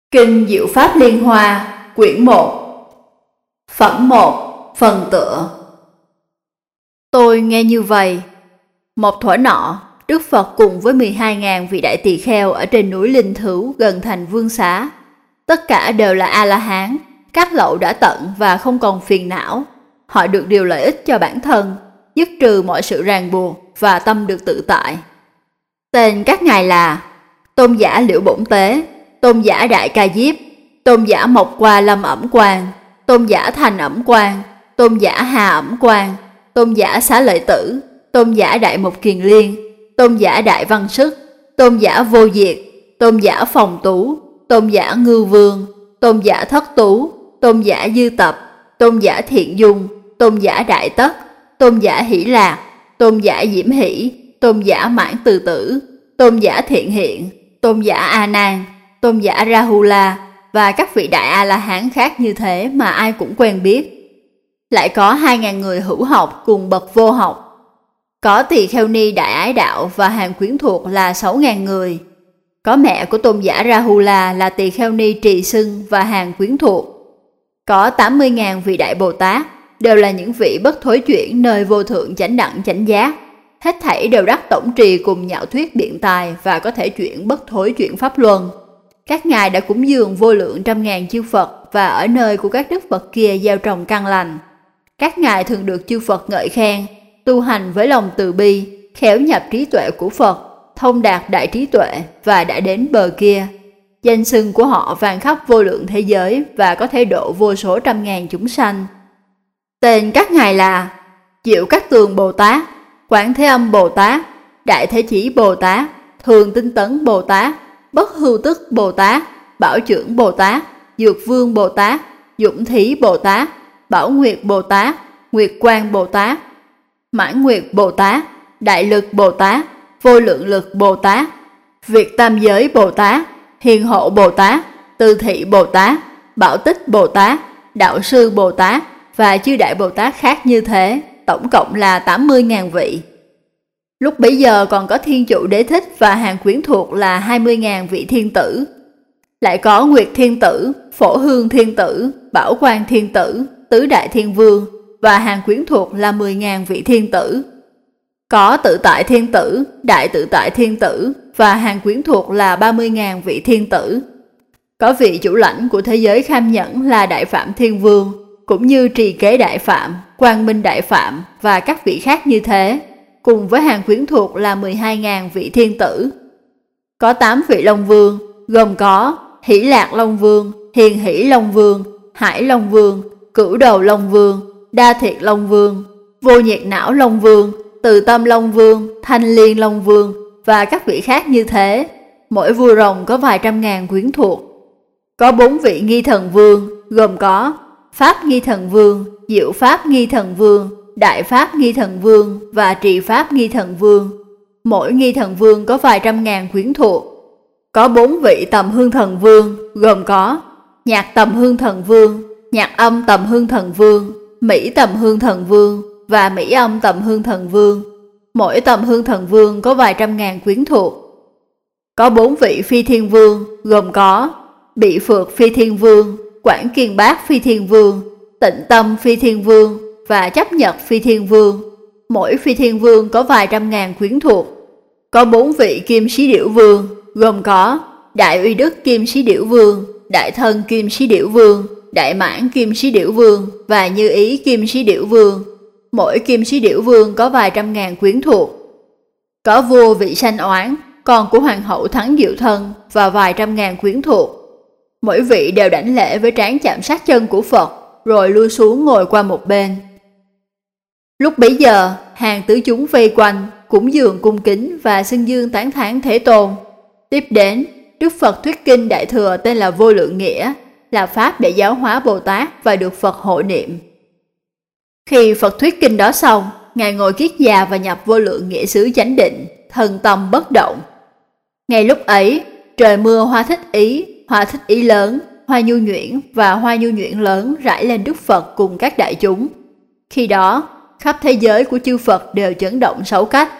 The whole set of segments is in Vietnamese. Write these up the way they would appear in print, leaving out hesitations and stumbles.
Kinh Diệu Pháp Liên Hoa, quyển 1. Phẩm 1, phần tựa. Tôi nghe như vậy. Một thuở nọ, Đức Phật cùng với 12.000 vị đại tỳ kheo ở trên núi Linh Thứu gần thành Vương Xá. Tất cả đều là A-la-hán, các lậu đã tận và không còn phiền não. Họ được điều lợi ích cho bản thân, dứt trừ mọi sự ràng buộc và tâm được tự tại. Tên các ngài là Tôn giả Liễu Bổn Tế, Tôn giả Đại Ca Diếp, Tôn giả Mộc Qua Lâm Ẩm Quang, Tôn giả Thành Ẩm Quang, Tôn giả Hà Ẩm Quang, Tôn giả Xá Lợi Tử, Tôn giả Đại Mục Kiền Liên, Tôn giả Đại Văn Sức, Tôn giả Vô Diệt, Tôn giả Phòng Tú, Tôn giả Ngưu Vương, Tôn giả Thất Tú, Tôn giả Dư Tập, Tôn giả Thiện Dung, Tôn giả Đại Tất, Tôn giả Hỷ Lạc, Tôn giả Diễm Hỷ, Tôn giả Mãn Từ Tử, Tôn giả Thiện Hiện, Tôn giả A Nan, Tôn giả Rahula và các vị đại A-la-hán khác như thế mà ai cũng quen biết. Lại có 2.000 người hữu học cùng bậc vô học. Có tỳ kheo ni đại ái đạo và hàng quyến thuộc là 6.000 người. Có mẹ của tôn giả Rahula là tỳ kheo ni Trì Xưng và hàng quyến thuộc. Có 80.000 vị đại Bồ Tát, đều là những vị bất thối chuyển nơi vô thượng chánh đẳng chánh giác. Hết thảy đều đắc tổng trì cùng nhạo thuyết biện tài và có thể chuyển bất thối chuyển pháp luân. Các ngài đã cúng dường vô lượng trăm ngàn chư Phật và ở nơi của các đức Phật kia gieo trồng căn lành. Các ngài thường được chư Phật ngợi khen, tu hành với lòng từ bi, khéo nhập trí tuệ của Phật, thông đạt đại trí tuệ và đã đến bờ kia. Danh xưng của họ vang khắp vô lượng thế giới và có thể độ vô số trăm ngàn chúng sanh. Tên các ngài là Diệu Cát Tường Bồ Tát, Quán Thế Âm Bồ Tát, Đại Thế Chí Bồ Tát, Thường Tinh Tấn Bồ Tát, Bất Hưu Tức Bồ Tát, Bảo Trưởng Bồ Tát, Dược Vương Bồ Tát, Dũng Thí Bồ Tát, Bảo Nguyệt Bồ Tát, Nguyệt Quang Bồ Tát, Mãn Nguyệt Bồ Tát, Đại Lực Bồ Tát, Vô Lượng Lực Bồ Tát, Việt Tam Giới Bồ Tát, Hiền Hộ Bồ Tát, Từ Thị Bồ Tát, Bảo Tích Bồ Tát, Đạo Sư Bồ Tát và chư đại Bồ Tát khác như thế, tổng cộng là 80.000 vị. Lúc bấy giờ còn có Thiên Chủ Đế Thích và hàng quyến thuộc là 20.000 vị thiên tử. Lại có Nguyệt Thiên Tử, Phổ Hương Thiên Tử, Bảo Quang Thiên Tử, Tứ Đại Thiên Vương và hàng quyến thuộc là 10.000 vị thiên tử. Có Tự Tại Thiên Tử, Đại Tự Tại Thiên Tử và hàng quyến thuộc là 30.000 vị thiên tử. Có vị chủ lãnh của thế giới Kham Nhẫn là Đại Phạm Thiên Vương, cũng như Trì Kế Đại Phạm, Quang Minh Đại Phạm và các vị khác như thế, cùng với hàng quyến thuộc là 12.000 vị thiên tử. Có 8 vị Long Vương, gồm có Hỷ Lạc Long Vương, Hiền Hỷ Long Vương, Hải Long Vương, Cửu Đầu Long Vương, Đa Thiệt Long Vương, Vô Nhiệt Não Long Vương, Từ Tâm Long Vương, Thanh Liên Long Vương và các vị khác như thế. Mỗi vua rồng có vài trăm ngàn quyến thuộc. Có 4 vị Nghi Thần Vương, gồm có Pháp Nghi Thần Vương, Diệu Pháp Nghi Thần Vương, Đại Pháp Nghi Thần Vương và Trì Pháp Nghi Thần Vương. Mỗi Nghi Thần Vương có vài trăm ngàn quyến thuộc. Có 4 vị Tầm Hương Thần Vương, gồm có Nhạc Tầm Hương Thần Vương, Nhạc Âm Tầm Hương Thần Vương, Mỹ Tầm Hương Thần Vương và Mỹ Âm Tầm Hương Thần Vương. Mỗi Tầm Hương Thần Vương có vài trăm ngàn quyến thuộc. Có 4 vị Phi Thiên Vương, gồm có Bị Phược Phi Thiên Vương, Quảng Kiên Bát Phi Thiên Vương, Tịnh Tâm Phi Thiên Vương và Chấp Nhật Phi Thiên Vương. Mỗi Phi Thiên Vương có vài trăm ngàn quyến thuộc. Có 4 vị Kim Sĩ Điểu Vương, gồm có Đại Uy Đức Kim Sĩ Điểu Vương, Đại Thân Kim Sĩ Điểu Vương, Đại Mãn Kim Sĩ Điểu Vương và Như Ý Kim Sĩ Điểu Vương. Mỗi Kim Sĩ Điểu Vương có vài trăm ngàn quyến thuộc. Có vua Vị Sanh Oán, con của Hoàng hậu Thắng Diệu Thân và vài trăm ngàn quyến thuộc. Mỗi vị đều đảnh lễ với trán chạm sát chân của Phật, rồi lui xuống ngồi qua một bên. Lúc bấy giờ, hàng tứ chúng vây quanh, cúng dường cung kính và xưng dương tán thán Thế Tôn. Tiếp đến, Đức Phật thuyết kinh Đại Thừa tên là Vô Lượng Nghĩa, là pháp để giáo hóa Bồ Tát và được Phật hộ niệm. Khi Phật thuyết kinh đó xong, Ngài ngồi kiết già và nhập Vô Lượng Nghĩa xứ chánh định, thần tâm bất động. Ngay lúc ấy, trời mưa hoa thích ý lớn, hoa nhu nhuyễn và hoa nhu nhuyễn lớn rải lên Đức Phật cùng các đại chúng. Khi đó, khắp thế giới của chư Phật đều chấn động 6 cách.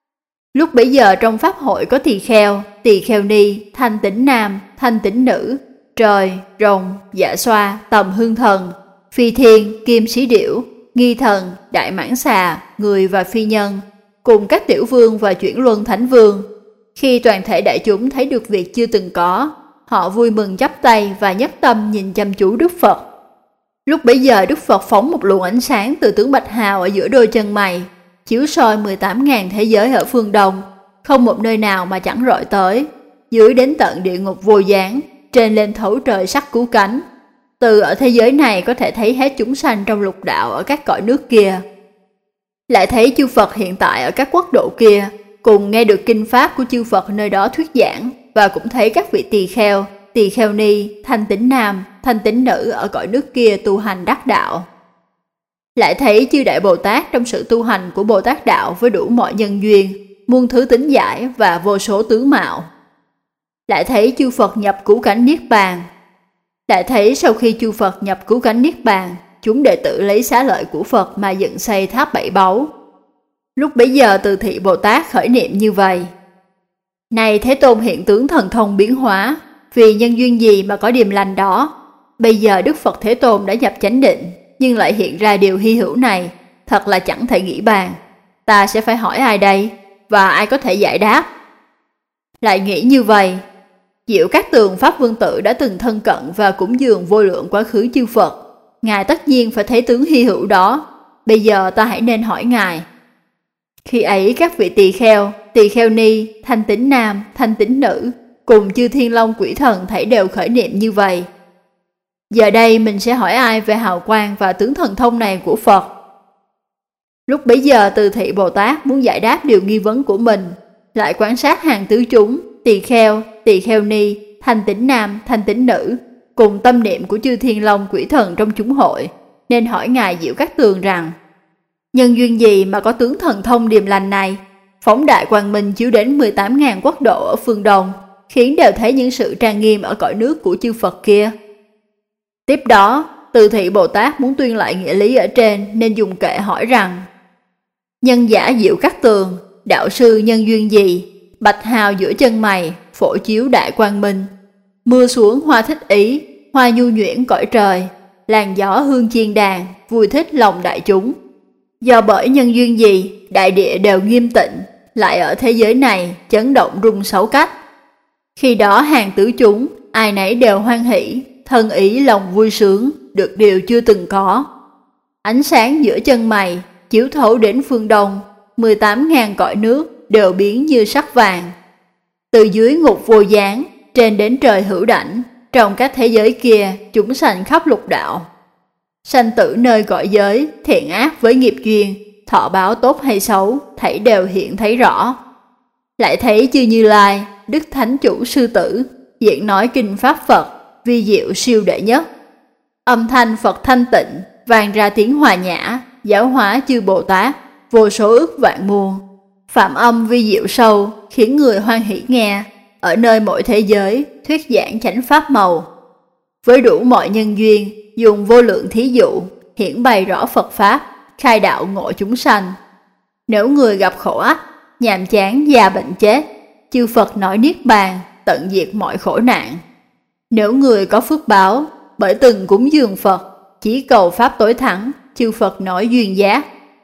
Lúc bấy giờ trong pháp hội có tỳ kheo ni, thanh tĩnh nam, thanh tĩnh nữ, trời, rồng, dạ xoa, tầm hương thần, phi thiên, kim sĩ điểu, nghi thần, đại mãng xà, người và phi nhân, cùng các tiểu vương và chuyển luân thánh vương. Khi toàn thể đại chúng thấy được việc chưa từng có, họ vui mừng chắp tay và nhất tâm nhìn chăm chú Đức Phật. Lúc bấy giờ Đức Phật phóng một luồng ánh sáng từ tướng bạch hào ở giữa đôi chân mày, chiếu soi 18.000 thế giới ở phương Đông, không một nơi nào mà chẳng rọi tới, dưới đến tận địa ngục vô gián, trên lên thấu trời sắc cứu cánh. Từ ở thế giới này có thể thấy hết chúng sanh trong lục đạo ở các cõi nước kia. Lại thấy chư Phật hiện tại ở các quốc độ kia, cùng nghe được kinh pháp của chư Phật nơi đó thuyết giảng, và cũng thấy các vị tỳ kheo ni, thanh tín nam, thanh tín nữ ở cõi nước kia tu hành đắc đạo. Lại thấy chư Đại Bồ Tát trong sự tu hành của Bồ Tát đạo với đủ mọi nhân duyên, muôn thứ tính giải và vô số tướng mạo. Lại thấy chư Phật nhập cứu cánh Niết Bàn. Lại thấy sau khi chư Phật nhập cứu cánh Niết Bàn, chúng đệ tử lấy xá lợi của Phật mà dựng xây tháp bảy báu. Lúc bấy giờ Từ Thị Bồ Tát khởi niệm như vậy: Này Thế Tôn hiện tướng thần thông biến hóa, vì nhân duyên gì mà có điềm lành đó? Bây giờ Đức Phật Thế Tôn đã nhập chánh định, nhưng lại hiện ra điều hy hữu này, thật là chẳng thể nghĩ bàn. Ta sẽ phải hỏi ai đây? Và ai có thể giải đáp? Lại nghĩ như vậy, Diệu Cát Tường Pháp Vương Tự đã từng thân cận và cúng dường vô lượng quá khứ chư Phật. Ngài tất nhiên phải thấy tướng hy hữu đó. Bây giờ ta hãy nên hỏi Ngài. Khi ấy các vị tỳ kheo ni, thanh tín nam, thanh tín nữ, cùng chư thiên long quỷ thần thảy đều khởi niệm như vậy: Giờ đây mình sẽ hỏi ai về hào quang và tướng thần thông này của Phật? Lúc bấy giờ Từ Thị Bồ Tát muốn giải đáp điều nghi vấn của mình, lại quan sát hàng tứ chúng, tỳ kheo ni, thanh tín nam, thanh tín nữ, cùng tâm niệm của chư thiên long quỷ thần trong chúng hội, nên hỏi Ngài Diệu Cát Tường rằng: Nhân duyên gì mà có tướng thần thông điềm lành này, phóng đại quang minh chiếu đến 18.000 quốc độ ở phương Đông, khiến đều thấy những sự trang nghiêm ở cõi nước của chư Phật kia? Tiếp đó, Từ Thị Bồ Tát muốn tuyên lại nghĩa lý ở trên, nên dùng kệ hỏi rằng: Nhân giả Diệu Cát Tường, đạo sư nhân duyên gì, bạch hào giữa chân mày, phổ chiếu đại quang minh, mưa xuống hoa thích ý, hoa nhu nhuyễn cõi trời, làn gió hương chiên đàn, vui thích lòng đại chúng. Do bởi nhân duyên gì, đại địa đều nghiêm tịnh, lại ở thế giới này chấn động rung sáu cách. Khi đó hàng tứ chúng, ai nấy đều hoan hỷ, thân ý lòng vui sướng, được điều chưa từng có. Ánh sáng giữa chân mày, chiếu thấu đến phương Đông, 18.000 cõi nước đều biến như sắc vàng. Từ dưới ngục vô gián, trên đến trời hữu đảnh, trong các thế giới kia, chúng sanh khắp lục đạo. Sanh tử nơi cõi giới, thiện ác với nghiệp duyên, thọ báo tốt hay xấu, thảy đều hiện thấy rõ. Lại thấy chư Như Lai, Đức Thánh Chủ Sư Tử, diễn nói kinh Pháp Phật, vi diệu siêu đệ nhất. Âm thanh Phật thanh tịnh, vang ra tiếng hòa nhã, giáo hóa chư Bồ Tát, vô số ức vạn muôn. Phạm âm vi diệu sâu, khiến người hoan hỷ nghe, ở nơi mỗi thế giới, thuyết giảng chánh pháp màu. Với đủ mọi nhân duyên, dùng vô lượng thí dụ, hiển bày rõ Phật Pháp, khai đạo ngộ chúng sanh. Nếu người gặp khổ ách, nhàm chán già bệnh chết, chư Phật nói Niết Bàn, tận diệt mọi khổ nạn. Nếu người có phước báo, bởi từng cúng dường Phật, chỉ cầu Pháp tối thắng, chư Phật nói duyên giác.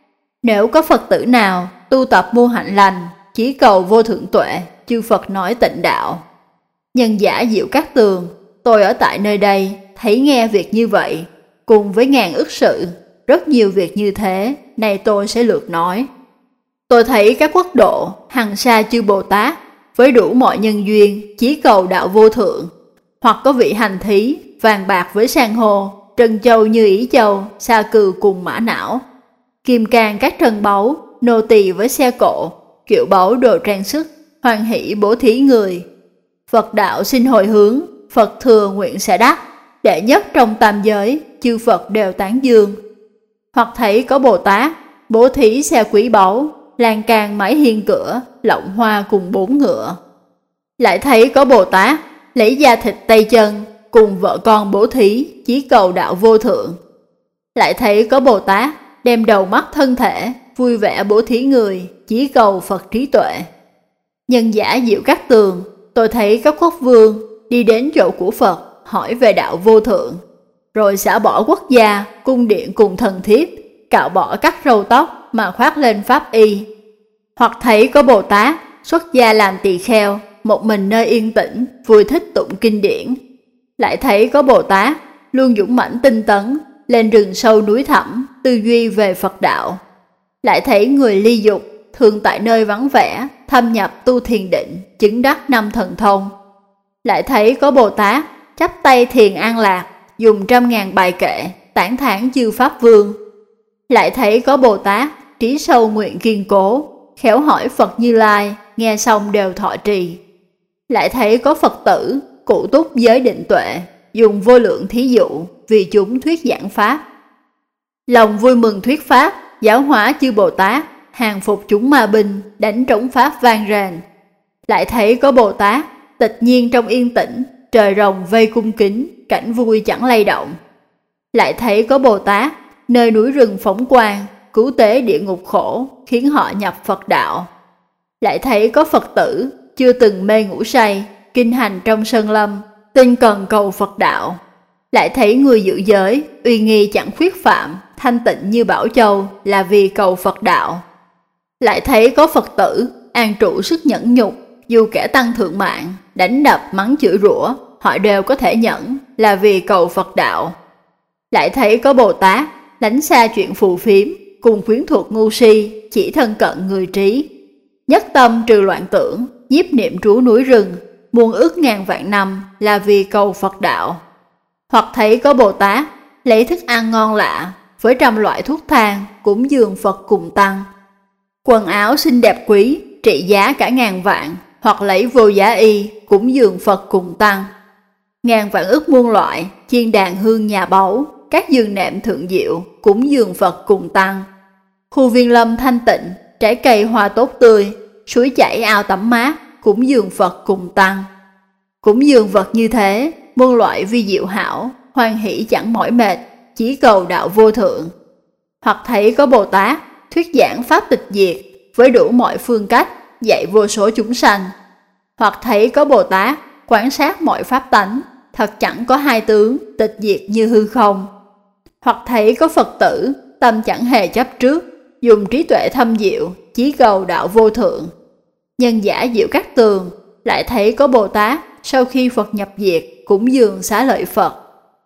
Nếu có Phật tử nào tu tập mưu hạnh lành, chỉ cầu vô thượng tuệ, chư Phật nói tịnh đạo. Nhân giả Diệu Cát Tường, tôi ở tại nơi đây, thấy nghe việc như vậy, cùng với ngàn ức sự, rất nhiều việc như thế, này tôi sẽ lược nói. Tôi thấy các quốc độ, hằng sa chư Bồ Tát, với đủ mọi nhân duyên, chí cầu đạo vô thượng, hoặc có vị hành thí, vàng bạc với san hô, trân châu như ý châu, sa cừ cùng mã não, kim cang các trân báu, nô tỳ với xe cộ, kiệu báu đồ trang sức, hoan hỷ bố thí người. Phật đạo xin hồi hướng, Phật thừa nguyện sẽ đắc, đệ nhất trong tam giới, chư Phật đều tán dương. Hoặc thấy có Bồ Tát, bố thí xe quý báu, lan can mái hiên cửa, lộng hoa cùng 4 ngựa. Lại thấy có Bồ Tát, lấy da thịt tay chân, cùng vợ con bố thí, chí cầu đạo vô thượng. Lại thấy có Bồ Tát, đem đầu mắt thân thể, vui vẻ bố thí người, chí cầu Phật trí tuệ. Nhân giả Diệu Cát Tường, tôi thấy các quốc vương đi đến chỗ của Phật, hỏi về đạo vô thượng, rồi xả bỏ quốc gia, cung điện cùng thần thiếp, cạo bỏ cắt râu tóc mà khoác lên pháp y. Hoặc thấy có Bồ Tát xuất gia làm tỳ kheo, một mình nơi yên tĩnh, vui thích tụng kinh điển. Lại thấy có Bồ Tát luôn dũng mãnh tinh tấn, lên rừng sâu núi thẳm, tư duy về Phật đạo. Lại thấy người ly dục, thường tại nơi vắng vẻ, thâm nhập tu thiền định, chứng đắc 5 thần thông. Lại thấy có Bồ Tát chắp tay thiền an lạc, dùng 100.000 bài kệ, tán thán chư Pháp Vương. Lại thấy có Bồ Tát trí sâu nguyện kiên cố, khéo hỏi Phật Như Lai, nghe xong đều thọ trì. Lại thấy có Phật tử cụ túc giới định tuệ, dùng vô lượng thí dụ vì chúng thuyết giảng Pháp. Lòng vui mừng thuyết Pháp, giáo hóa chư Bồ Tát, hàng phục chúng ma binh, đánh trống Pháp vang rền. Lại thấy có Bồ Tát tịch nhiên trong yên tĩnh, trời rồng vây cung kính, cảnh vui chẳng lay động. Lại thấy có Bồ Tát nơi núi rừng phóng quang, cứu tế địa ngục khổ, khiến họ nhập Phật đạo. Lại thấy có Phật tử chưa từng mê ngủ say, kinh hành trong sơn lâm, tinh cần cầu Phật đạo. Lại thấy người giữ giới, uy nghi chẳng khuyết phạm, thanh tịnh như Bảo Châu, là vì cầu Phật đạo. Lại thấy có Phật tử an trụ sức nhẫn nhục, dù kẻ tăng thượng mạng, đánh đập mắng chửi rủa, họ đều có thể nhẫn, là vì cầu Phật đạo. Lại thấy có Bồ Tát lánh xa chuyện phù phiếm, cùng khuyến thuộc ngu si, chỉ thân cận người trí. Nhất tâm trừ loạn tưởng, nhiếp niệm trú núi rừng, muôn ước ngàn vạn năm, là vì cầu Phật đạo. Hoặc thấy có Bồ Tát lấy thức ăn ngon lạ, với 100 loại thuốc thang, cúng dường Phật cùng tăng. Quần áo xinh đẹp quý, trị giá cả ngàn vạn, hoặc lấy vô giá y, cúng dường Phật cùng tăng. Ngàn vạn ức muôn loại, chiên đàn hương nhà báu, các giường nệm thượng diệu, cúng dường Phật cùng tăng. Khu viên lâm thanh tịnh, trái cây hoa tốt tươi, suối chảy ao tắm mát, cúng dường Phật cùng tăng. Cúng dường vật như thế, muôn loại vi diệu hảo, hoan hỷ chẳng mỏi mệt, chỉ cầu đạo vô thượng. Hoặc thấy có Bồ Tát thuyết giảng Pháp tịch diệt, với đủ mọi phương cách, dạy vô số chúng sanh. Hoặc thấy có Bồ Tát quan sát mọi pháp tánh, thật chẳng có hai tướng, tịch diệt như hư không. Hoặc thấy có Phật tử tâm chẳng hề chấp trước, dùng trí tuệ thâm diệu, chí cầu đạo vô thượng. Nhân giả Diệu Cát Tường lại thấy có Bồ Tát sau khi Phật nhập diệt, cúng dường xá lợi Phật.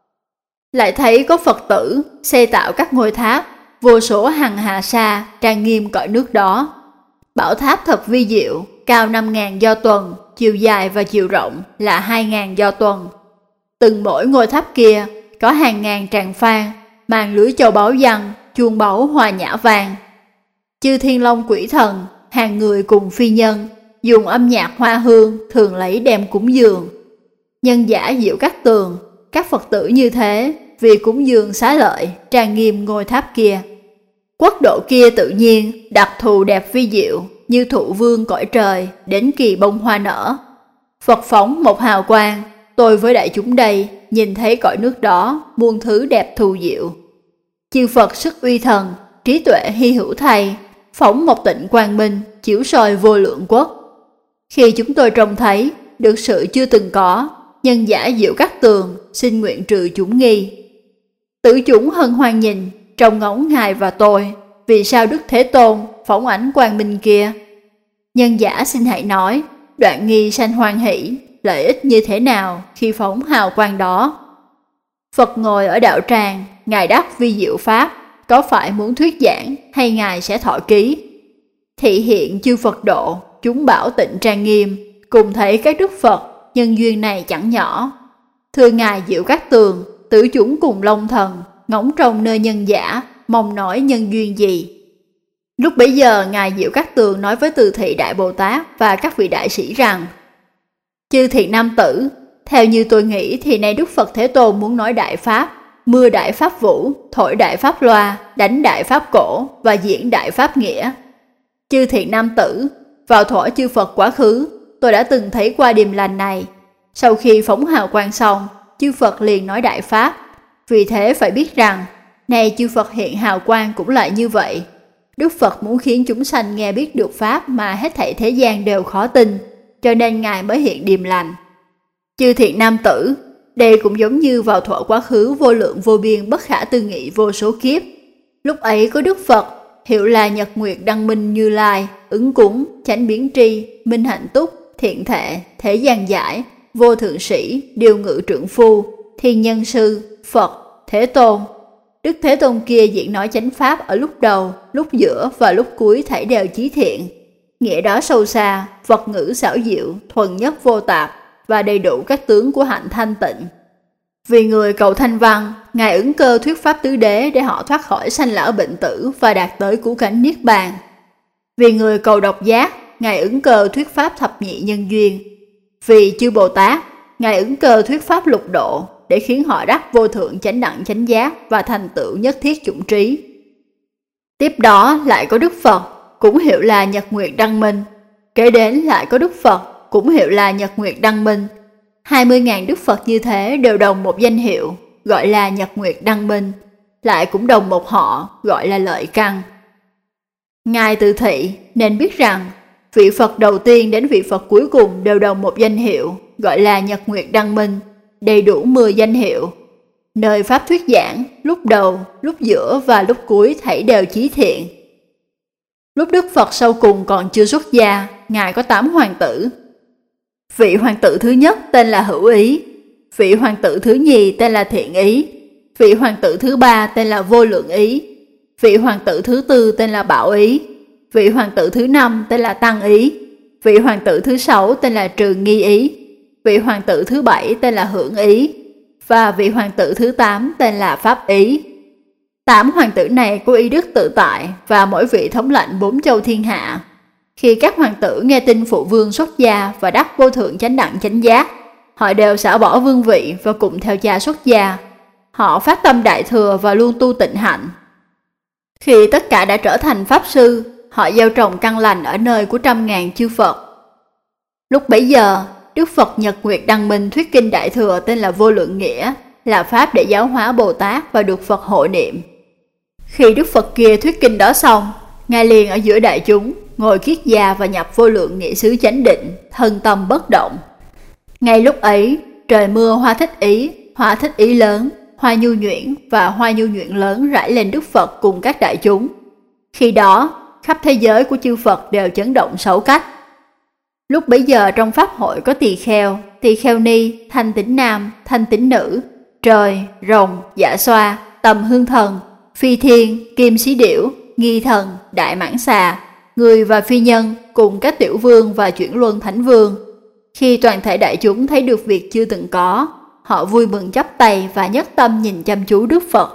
Lại thấy có Phật tử xây tạo các ngôi tháp, vô số hằng hà sa trang nghiêm cõi nước đó. Bảo tháp thật vi diệu, cao 5.000 do tuần, chiều dài và chiều rộng là 2.000 do tuần. Từng mỗi ngôi tháp kia có hàng ngàn tràng phan, màn lưới châu báu văn, chuông báu hòa nhã vàng. Chư thiên long quỷ thần, hàng người cùng phi nhân, dùng âm nhạc hoa hương thường lấy đem cúng dường. Nhân giả Diệu Cát Tường, các Phật tử như thế, vì cúng dường xá lợi, trang nghiêm ngôi tháp kia. Quốc độ kia tự nhiên, đặc thù đẹp vi diệu, như thụ vương cõi trời, đến kỳ bông hoa nở. Phật phóng một hào quang, tôi với đại chúng đây, nhìn thấy cõi nước đó, muôn thứ đẹp thù diệu. Chư Phật sức uy thần, trí tuệ hy hữu thay, phóng một tịnh quang minh, chiếu soi vô lượng quốc. Khi chúng tôi trông thấy, được sự chưa từng có, nhân giả Diệu Cát Tường, xin nguyện trừ chúng nghi. Tử chúng hân hoan nhìn, trông ngóng Ngài và tôi, vì sao Đức Thế Tôn phóng ánh quang minh kia? Nhân giả xin hãy nói, đoạn nghi sanh hoan hỷ, lợi ích như thế nào khi phóng hào quang đó? Phật ngồi ở đạo tràng, Ngài đắc vi diệu pháp, có phải muốn thuyết giảng hay Ngài sẽ thọ ký? Thị hiện chư Phật độ, chúng bảo tịnh trang nghiêm, cùng thấy các đức Phật, nhân duyên này chẳng nhỏ. Thưa Ngài Diệu Cát Tường, tử chúng cùng long thần, ngóng trông nơi nhân giả, mong nói nhân duyên gì? Lúc bấy giờ Ngài Diệu Cát Tường nói với Từ Thị Đại Bồ Tát và các vị đại sĩ rằng: Chư thiện nam tử, theo như tôi nghĩ thì nay Đức Phật Thế Tôn muốn nói đại pháp, mưa đại pháp vũ, thổi đại pháp loa, đánh đại pháp cổ và diễn đại pháp nghĩa. Chư thiện nam tử, vào thuở chư Phật quá khứ, tôi đã từng thấy qua điềm lành này. Sau khi phóng hào quang xong, chư Phật liền nói đại pháp. Vì thế phải biết rằng, này chư Phật hiện hào quang cũng lại như vậy. Đức Phật muốn khiến chúng sanh nghe biết được pháp mà hết thảy thế gian đều khó tin, cho nên Ngài mới hiện điềm lành. Chư thiện nam tử, Đây cũng giống như vào thuở quá khứ vô lượng vô biên bất khả tư nghị vô số kiếp. Lúc ấy có Đức Phật, hiệu là Nhật Nguyệt Đăng Minh Như Lai, ứng cúng, chánh biến tri, minh hạnh túc, thiện thệ, thế gian giải, vô thượng sĩ, điều ngự trượng phu, thiên nhân sư, Phật, Thế Tôn. Đức Thế Tôn kia diễn nói chánh pháp ở lúc đầu, lúc giữa và lúc cuối thảy đều chí thiện. Nghĩa đó sâu xa, vật ngữ xảo diệu, thuần nhất vô tạp và đầy đủ các tướng của hạnh thanh tịnh. Vì người cầu thanh văn, Ngài ứng cơ thuyết pháp tứ đế để họ thoát khỏi sanh lão bệnh tử và đạt tới cứu cánh niết bàn. Vì người cầu độc giác, Ngài ứng cơ thuyết pháp thập nhị nhân duyên. Vì chư Bồ Tát, Ngài ứng cơ thuyết pháp lục độ để khiến họ đắc vô thượng chánh đẳng chánh giác và thành tựu nhất thiết chủng trí. Tiếp đó lại có Đức Phật, cũng hiệu là Nhật Nguyệt Đăng Minh. Kế đến lại có Đức Phật, cũng hiệu là Nhật Nguyệt Đăng Minh. 20.000 Đức Phật như thế đều đồng một danh hiệu, gọi là Nhật Nguyệt Đăng Minh, lại cũng đồng một họ, gọi là Lợi Căn. Ngài tự thị nên biết rằng, vị Phật đầu tiên đến vị Phật cuối cùng đều đồng một danh hiệu, gọi là Nhật Nguyệt Đăng Minh, đầy đủ 10 danh hiệu. Nơi Pháp thuyết giảng, lúc đầu, lúc giữa và lúc cuối thảy đều chí thiện. Lúc Đức Phật sau cùng còn chưa xuất gia, Ngài có 8 hoàng tử. Vị hoàng tử thứ nhất tên là Hữu Ý, vị hoàng tử thứ nhì tên là Thiện Ý, vị hoàng tử thứ ba tên là Vô Lượng Ý, vị hoàng tử thứ tư tên là Bảo Ý, vị hoàng tử thứ năm tên là Tăng Ý, vị hoàng tử thứ sáu tên là Trường Nghi Ý, vị hoàng tử thứ bảy tên là Hưởng Ý, và vị hoàng tử thứ 8 tên là Pháp Ý. 8 hoàng tử này có ý đức tự tại và mỗi vị thống lãnh 4 châu thiên hạ. Khi các hoàng tử nghe tin phụ vương xuất gia và đắc vô thượng chánh đẳng chánh giác, họ đều xả bỏ vương vị và cùng theo cha xuất gia. Họ phát tâm đại thừa và luôn tu tịnh hạnh. Khi tất cả đã trở thành pháp sư, họ gieo trồng căn lành ở nơi của 100.000 chư Phật. Lúc bấy giờ, Đức Phật Nhật Nguyệt Đăng Minh thuyết kinh đại thừa tên là Vô Lượng Nghĩa, là pháp để giáo hóa Bồ Tát và được Phật hộ niệm. Khi Đức Phật kia thuyết kinh đó xong, Ngài liền ở giữa đại chúng, ngồi kiết già và nhập vô lượng nghĩa xứ chánh định, thân tâm bất động. Ngay lúc ấy, trời mưa hoa thích ý lớn, hoa nhu nhuyễn và hoa nhu nhuyễn lớn rải lên Đức Phật cùng các đại chúng. Khi đó, khắp thế giới của chư Phật đều chấn động 6 cách. Lúc bấy giờ trong pháp hội có tỳ kheo ni, thanh tín nam, thanh tín nữ, trời, rồng, dạ xoa, tầm hương thần, phi thiên, kim sĩ điểu, nghi thần, đại mãng xà, người và phi nhân cùng các tiểu vương và chuyển luân thánh vương. Khi toàn thể đại chúng thấy được việc chưa từng có, họ vui mừng chắp tay và nhất tâm nhìn chăm chú Đức Phật.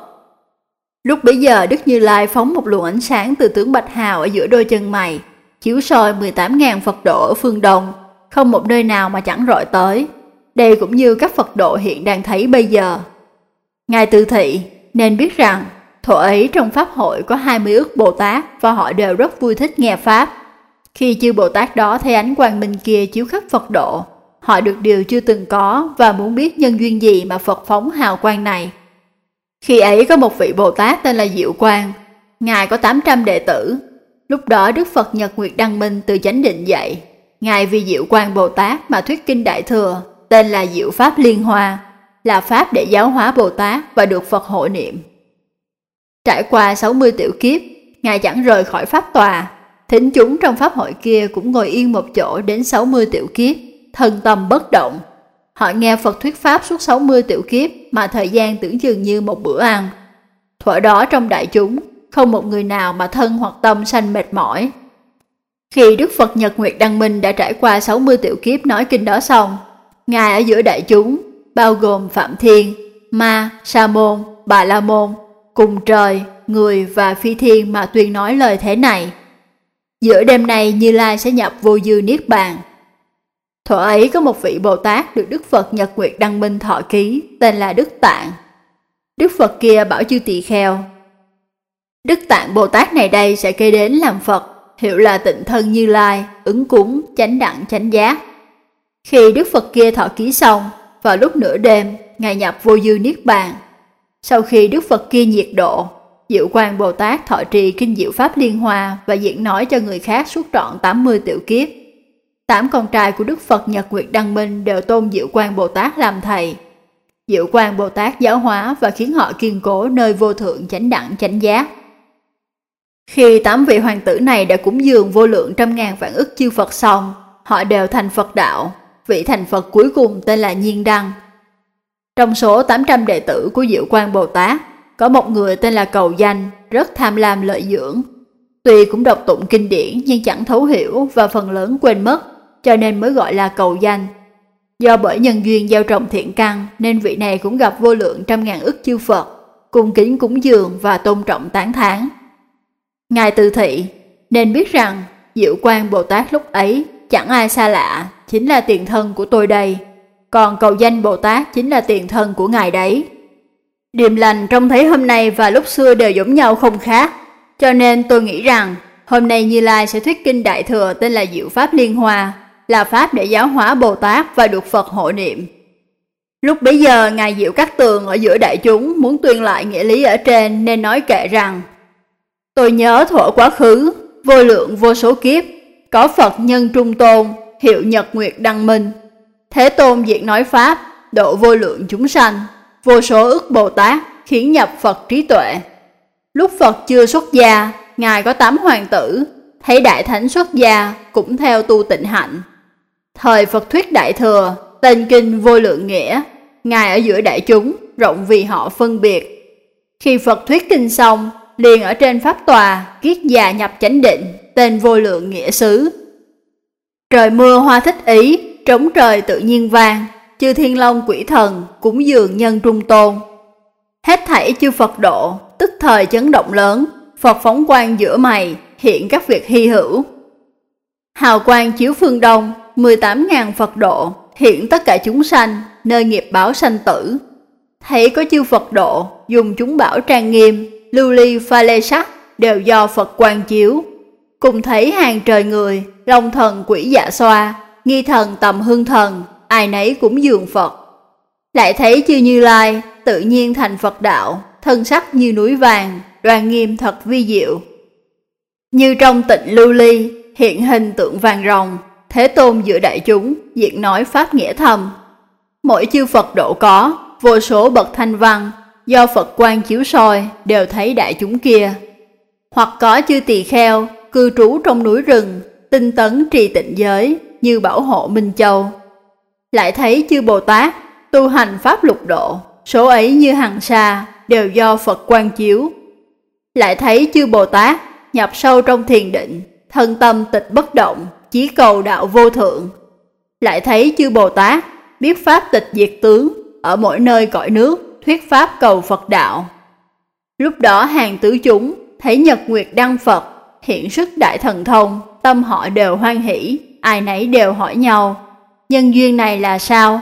Lúc bấy giờ Đức Như Lai phóng một luồng ánh sáng từ tướng bạch hào ở giữa đôi chân mày, chiếu soi 18.000 Phật độ ở phương Đông, không một nơi nào mà chẳng rọi tới. Đây cũng như các Phật độ hiện đang thấy bây giờ. Ngài tự thị nên biết rằng thuở ấy trong Pháp hội có 20 ức Bồ Tát và họ đều rất vui thích nghe Pháp. Khi chư Bồ Tát đó thấy ánh quang minh kia chiếu khắp Phật độ, họ được điều chưa từng có và muốn biết nhân duyên gì mà Phật phóng hào quang này. Khi ấy có một vị Bồ Tát tên là Diệu Quang, Ngài có 800 đệ tử. Lúc đó Đức Phật Nhật Nguyệt Đăng Minh từ chánh định dậy, Ngài vì Diệu Quang Bồ Tát mà thuyết kinh Đại Thừa, tên là Diệu Pháp Liên Hoa, là Pháp để giáo hóa Bồ Tát và được Phật hộ niệm. Trải qua 60 tiểu kiếp, Ngài chẳng rời khỏi Pháp tòa, thính chúng trong Pháp hội kia cũng ngồi yên một chỗ đến 60 tiểu kiếp, thân tâm bất động. Họ nghe Phật thuyết Pháp suốt 60 tiểu kiếp mà thời gian tưởng chừng như một bữa ăn. Thuở đó trong đại chúng, không một người nào mà thân hoặc tâm sanh mệt mỏi. Khi Đức Phật Nhật Nguyệt Đăng Minh đã trải qua 60 tiểu kiếp nói kinh đó xong, Ngài ở giữa đại chúng, bao gồm Phạm Thiên, Ma, Sa Môn, Bà La Môn, cùng trời, người và phi thiên mà tuyên nói lời thế này: giữa đêm nay Như Lai sẽ nhập vô dư niết bàn. Thuở ấy có một vị Bồ Tát được Đức Phật Nhật Nguyệt Đăng Minh thọ ký, tên là Đức Tạng. Đức Phật kia bảo chư tỳ kheo: Đức Tạng Bồ Tát này đây sẽ kê đến làm Phật, hiệu là Tịnh Thân Như Lai, ứng cúng, chánh đẳng chánh giác. Khi Đức Phật kia thọ ký xong, vào lúc nửa đêm, Ngài nhập vô dư niết bàn. Sau khi Đức Phật kia nhiệt độ, Diệu Quang Bồ Tát thọ trì kinh Diệu Pháp Liên Hoa và diễn nói cho người khác suốt trọn 80 tiểu kiếp. 8 con trai của Đức Phật Nhật Nguyệt Đăng Minh đều tôn Diệu Quang Bồ Tát làm thầy. Diệu Quang Bồ Tát giáo hóa và khiến họ kiên cố nơi vô thượng chánh đẳng chánh giác. Khi 8 vị hoàng tử này đã cúng dường vô lượng trăm ngàn vạn ức chư Phật xong, họ đều thành Phật đạo. Vị thành Phật cuối cùng tên là Nhiên Đăng. Trong số 800 đệ tử của Diệu Quang Bồ Tát, có một người tên là Cầu Danh, rất tham lam lợi dưỡng. Tuy cũng đọc tụng kinh điển nhưng chẳng thấu hiểu và phần lớn quên mất, cho nên mới gọi là Cầu Danh. Do bởi nhân duyên gieo trồng thiện căn nên vị này cũng gặp vô lượng trăm ngàn ức chư Phật, cung kính cúng dường và tôn trọng tán thán. Ngài Từ Thị nên biết rằng Diệu Quang Bồ Tát lúc ấy chẳng ai xa lạ, chính là tiền thân của tôi đây. Còn Cầu Danh Bồ Tát chính là tiền thân của ngài đấy. Điềm lành trông thấy hôm nay và lúc xưa đều giống nhau không khác, cho nên tôi nghĩ rằng hôm nay Như Lai sẽ thuyết kinh Đại Thừa tên là Diệu Pháp Liên Hoa, là pháp để giáo hóa Bồ Tát và được Phật hộ niệm. Lúc bấy giờ ngài Diệu Cát Tường ở giữa đại chúng muốn tuyên lại nghĩa lý ở trên nên nói kệ rằng: tôi nhớ thuở quá khứ, vô lượng vô số kiếp, có Phật nhân trung tôn, hiệu Nhật Nguyệt Đăng Minh. Thế Tôn diện nói pháp, độ vô lượng chúng sanh, vô số ức Bồ Tát, khiến nhập Phật trí tuệ. Lúc Phật chưa xuất gia, ngài có 8 hoàng tử, thấy Đại Thánh xuất gia cũng theo tu tịnh hạnh. Thời Phật thuyết Đại Thừa, tên kinh vô lượng nghĩa, ngài ở giữa đại chúng, rộng vì họ phân biệt. Khi Phật thuyết kinh xong, liền ở trên pháp tòa, kiết già nhập chánh định, tên vô lượng nghĩa xứ. Trời mưa hoa thích ý, trống trời tự nhiên vang, chư thiên long quỷ thần, cúng dường nhân trung tôn. Hết thảy chư Phật độ, tức thời chấn động lớn, Phật phóng quang giữa mày, hiện các việc hy hữu. Hào quang chiếu phương đông, 18.000 Phật độ, hiện tất cả chúng sanh, nơi nghiệp báo sanh tử. Thấy có chư Phật độ, dùng chúng bảo trang nghiêm, lưu ly pha lê sắc, đều do Phật quang chiếu. Cùng thấy hàng trời người, long thần quỷ dạ xoa, nghi thần tầm hương thần, ai nấy cũng dường Phật. Lại thấy chư Như Lai, tự nhiên thành Phật đạo, thân sắc như núi vàng, đoan nghiêm thật vi diệu. Như trong tịnh lưu ly, hiện hình tượng vàng rồng, Thế Tôn giữa đại chúng, diện nói pháp nghĩa thầm. Mỗi chư Phật độ có, vô số bậc thanh văn, do Phật quang chiếu soi, đều thấy đại chúng kia. Hoặc có chư tỳ kheo, cư trú trong núi rừng, tinh tấn trì tịnh giới, như bảo hộ Minh Châu. Lại thấy chư Bồ Tát, tu hành pháp lục độ, số ấy như hằng sa, đều do Phật quang chiếu. Lại thấy chư Bồ Tát, nhập sâu trong thiền định, thân tâm tịch bất động, chí cầu đạo vô thượng. Lại thấy chư Bồ Tát, biết pháp tịch diệt tướng, ở mỗi nơi cõi nước, thuyết pháp cầu Phật đạo. Lúc đó hàng tứ chúng, thấy Nhật Nguyệt Đăng Phật, hiện sức đại thần thông, tâm họ đều hoan hỷ, ai nấy đều hỏi nhau, nhân duyên này là sao?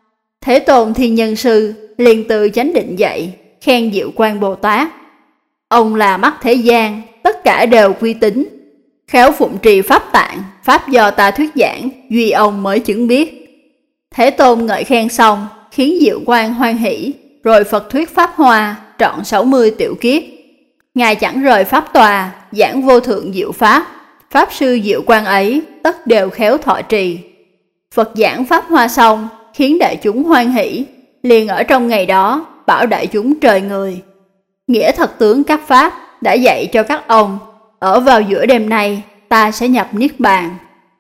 Thế Tôn Thiên Nhân Sư liền từ chánh định dậy, khen Diệu Quang Bồ Tát. Ông là mắt thế gian, tất cả đều quy tín, khéo phụng trì pháp tạng, pháp do ta thuyết giảng, duy ông mới chứng biết. Thế Tôn ngợi khen xong, khiến Diệu Quang hoan hỷ, rồi Phật thuyết pháp hoa, trọn 60 tiểu kiếp. Ngài chẳng rời pháp tòa, giảng vô thượng diệu pháp, pháp sư Diệu Quang ấy tất đều khéo thọ trì. Phật giảng pháp hoa xong, khiến đại chúng hoan hỷ, liền ở trong ngày đó bảo đại chúng trời người. Nghĩa thật tướng các pháp đã dạy cho các ông, ở vào giữa đêm nay ta sẽ nhập niết bàn.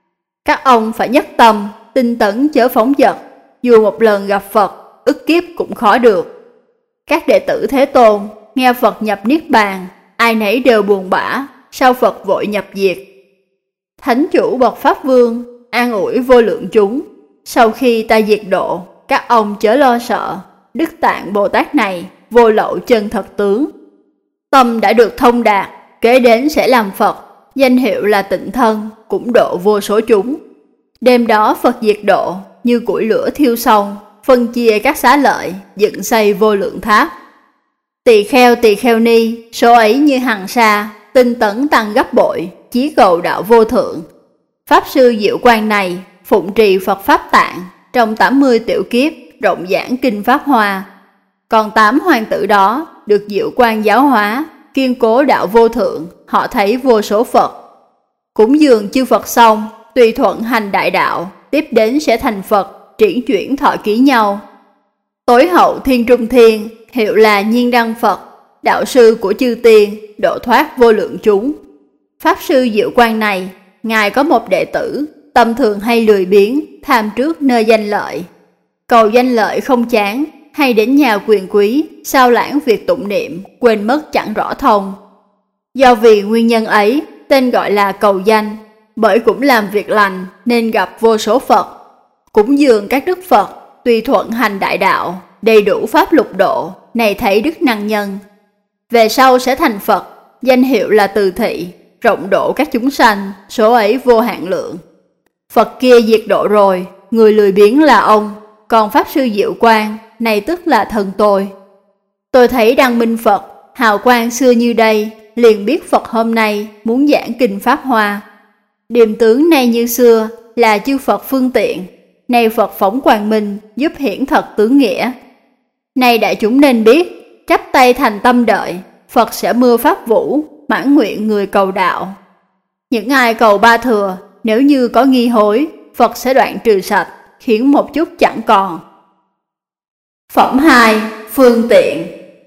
Các ông phải nhất tâm, tinh tấn chớ phóng dật, dù một lần gặp Phật, ức kiếp cũng khó được. Các đệ tử Thế Tôn nghe Phật nhập niết bàn, ai nấy đều buồn bã, sao Phật vội nhập diệt. Thánh chủ bậc Pháp Vương an ủi vô lượng chúng, sau khi ta diệt độ, các ông chớ lo sợ, Đức Tạng Bồ Tát này vô lậu chân thật tướng. Tâm đã được thông đạt, kế đến sẽ làm Phật, danh hiệu là Tịnh Thân, cũng độ vô số chúng. Đêm đó Phật diệt độ, như củi lửa thiêu xong, phân chia các xá lợi, dựng xây vô lượng tháp. Tỳ kheo ni, số ấy như hằng sa, tinh tấn tăng gấp bội, chí cầu đạo vô thượng. Pháp sư Diệu Quang này, phụng trì Phật Pháp Tạng, trong 80 tiểu kiếp, rộng giảng kinh Pháp Hoa. Còn 8 hoàng tử đó, được Diệu Quang giáo hóa, kiên cố đạo vô thượng, họ thấy vô số Phật. Cúng dường chư Phật xong, tùy thuận hành đại đạo, tiếp đến sẽ thành Phật, triển chuyển thọ ký nhau. Tối hậu Thiên Trung Thiên, hiệu là Nhiên Đăng Phật, đạo sư của chư tiên, độ thoát vô lượng chúng. Pháp sư Diệu Quang này, ngài có một đệ tử, tâm thường hay lười biếng, tham trước nơi danh lợi. Cầu danh lợi không chán, hay đến nhà quyền quý, sao lãng việc tụng niệm, quên mất chẳng rõ thông. Do vì nguyên nhân ấy, tên gọi là cầu danh, bởi cũng làm việc lành nên gặp vô số Phật. Cúng dường các đức Phật, tùy thuận hành đại đạo, đầy đủ pháp lục độ, này thấy đức năng nhân. Về sau sẽ thành Phật, danh hiệu là Từ Thị, rộng độ các chúng sanh, số ấy vô hạn lượng. Phật kia diệt độ rồi, người lười biếng là ông, còn Pháp sư Diệu Quang, này tức là thân tôi. Tôi thấy Đăng Minh Phật, hào quang xưa như đây, liền biết Phật hôm nay muốn giảng kinh Pháp Hoa. Điềm tướng nay như xưa, là chư Phật phương tiện, nay Phật phóng quang minh, giúp hiển thật tướng nghĩa. Nay đại chúng nên biết, chắp tay thành tâm đợi, Phật sẽ mưa pháp vũ, mãn nguyện người cầu đạo. Những ai cầu ba thừa, nếu như có nghi hối, Phật sẽ đoạn trừ sạch, khiến một chút chẳng còn. Phẩm 2. Phương tiện.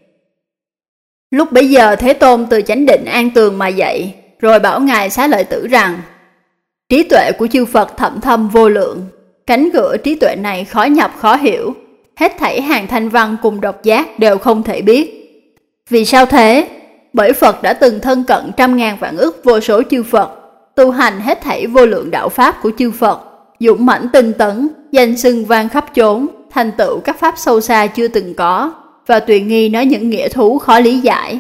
Lúc bấy giờ Thế Tôn từ chánh định an tường mà dậy, rồi bảo ngài Xá Lợi Tử rằng: trí tuệ của chư Phật thậm thâm vô lượng, cánh cửa trí tuệ này khó nhập khó hiểu, hết thảy hàng thanh văn cùng độc giác đều không thể biết. Vì sao thế? Bởi Phật đã từng thân cận 100.000 vạn ức vô số chư Phật, tu hành hết thảy vô lượng đạo pháp của chư Phật, dũng mãnh tinh tấn, danh xưng vang khắp chốn, thành tựu các pháp sâu xa chưa từng có, và tùy nghi nói những nghĩa thú khó lý giải.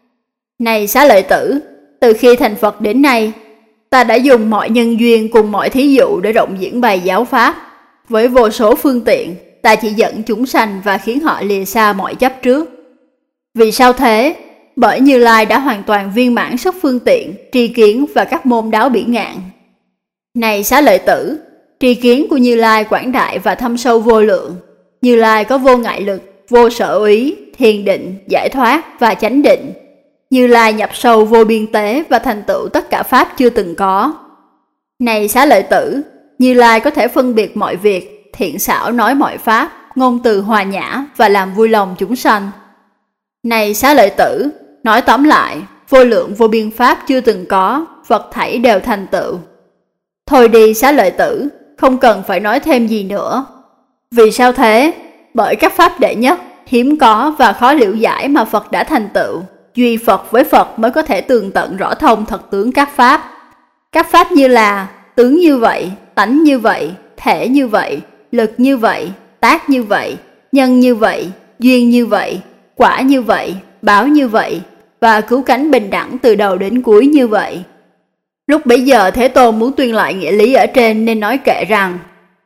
Này Xá Lợi Tử, từ khi thành Phật đến nay, ta đã dùng mọi nhân duyên cùng mọi thí dụ để rộng diễn bày giáo pháp. Với vô số phương tiện, ta chỉ dẫn chúng sanh và khiến họ lìa xa mọi chấp trước. Vì sao thế? Bởi Như Lai đã hoàn toàn viên mãn sức phương tiện, tri kiến và các môn đáo bỉ ngạn. Này Xá Lợi Tử, tri kiến của Như Lai quảng đại và thâm sâu vô lượng. Như Lai có vô ngại lực, vô sở úy, thiền định, giải thoát và chánh định. Như Lai nhập sâu vô biên tế và thành tựu tất cả pháp chưa từng có. Này Xá Lợi Tử, Như Lai có thể phân biệt mọi việc, thiện xảo nói mọi pháp, ngôn từ hòa nhã và làm vui lòng chúng sanh. Này Xá Lợi Tử, nói tóm lại, vô lượng vô biên pháp chưa từng có, vật thảy đều thành tựu. Thôi đi Xá Lợi Tử, không cần phải nói thêm gì nữa. Vì sao thế? Bởi các pháp đệ nhất, hiếm có và khó liễu giải mà Phật đã thành tựu. Duy Phật với Phật mới có thể tường tận rõ thông thật tướng các pháp. Các pháp như là tướng như vậy, tánh như vậy, thể như vậy, lực như vậy, tác như vậy, nhân như vậy, duyên như vậy, quả như vậy, báo như vậy, và cứu cánh bình đẳng từ đầu đến cuối như vậy. Lúc bấy giờ Thế Tôn muốn tuyên lại nghĩa lý ở trên nên nói kệ rằng: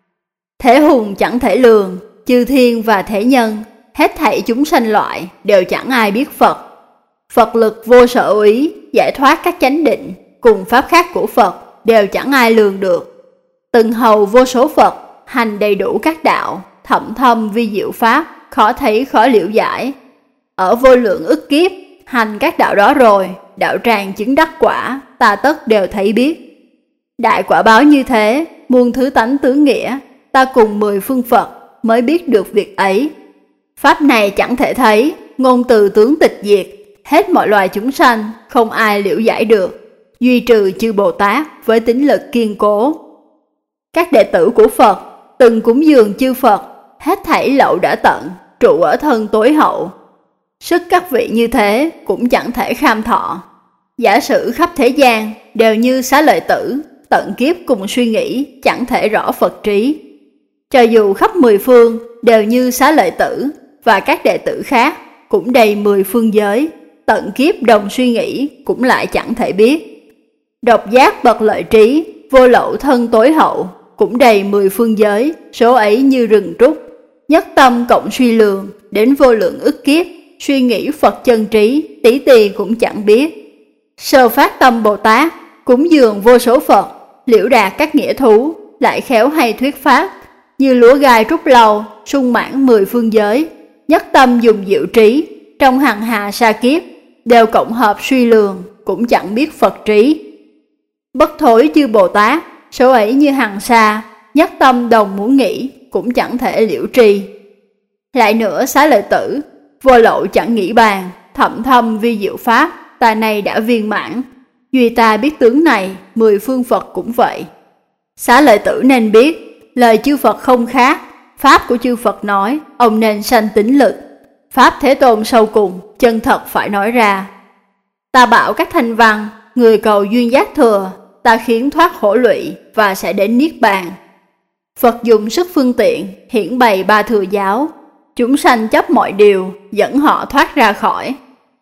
thế hùng chẳng thể lường, chư thiên và thế nhân, hết thảy chúng sanh loại đều chẳng ai biết Phật. Phật lực vô sở úy, giải thoát các chánh định, cùng pháp khác của Phật đều chẳng ai lường được. Từng hầu vô số Phật, hành đầy đủ các đạo, thậm thâm vi diệu pháp, khó thấy khó liễu giải. Ở vô lượng ức kiếp, hành các đạo đó rồi, đạo tràng chứng đắc quả, ta tất đều thấy biết. Đại quả báo như thế, muôn thứ tánh tướng nghĩa, ta cùng 10 phương Phật mới biết được việc ấy. Pháp này chẳng thể thấy, ngôn từ tướng tịch diệt, hết mọi loài chúng sanh, không ai liễu giải được, duy trừ chư Bồ Tát với tín lực kiên cố. Các đệ tử của Phật từng cúng dường chư Phật, hết thảy lậu đã tận, trụ ở thân tối hậu. Sức các vị như thế cũng chẳng thể kham thọ. Giả sử khắp thế gian đều như Xá Lợi Tử, tận kiếp cùng suy nghĩ, chẳng thể rõ Phật trí. Cho dù khắp 10 phương đều như Xá Lợi Tử và các đệ tử khác cũng đầy 10 phương giới, tận kiếp đồng suy nghĩ cũng lại chẳng thể biết. Độc giác bậc lợi trí, vô lậu thân tối hậu, cũng đầy 10 phương giới, số ấy như rừng trúc. Nhất tâm cộng suy lường, đến vô lượng ức kiếp, suy nghĩ Phật chân trí, tí tì cũng chẳng biết. Sơ phát tâm Bồ Tát, cúng dường vô số Phật, liễu đạt các nghĩa thú, lại khéo hay thuyết pháp, như lúa gai trúc lâu, sung mãn 10 phương giới, nhất tâm dùng diệu trí, trong hằng hà sa kiếp, đều cộng hợp suy lường, cũng chẳng biết Phật trí. Bất thối chư Bồ Tát, số ấy như hằng sa, nhất tâm đồng muốn nghĩ, cũng chẳng thể liễu trì. Lại nữa Xá Lợi Tử, vô lậu chẳng nghĩ bàn, thậm thâm vi diệu pháp, ta này đã viên mãn. Duy ta biết tướng này, 10 phương Phật cũng vậy. Xá Lợi Tử nên biết, lời chư Phật không khác, pháp của chư Phật nói, ông nên sanh tín lực. Pháp Thế Tôn sâu cùng, chân thật phải nói ra. Ta bảo các thanh văn, người cầu duyên giác thừa, ta khiến thoát khổ lụy và sẽ đến Niết Bàn. Phật dùng sức phương tiện, hiển bày ba thừa giáo, chúng sanh chấp mọi điều, dẫn họ thoát ra khỏi.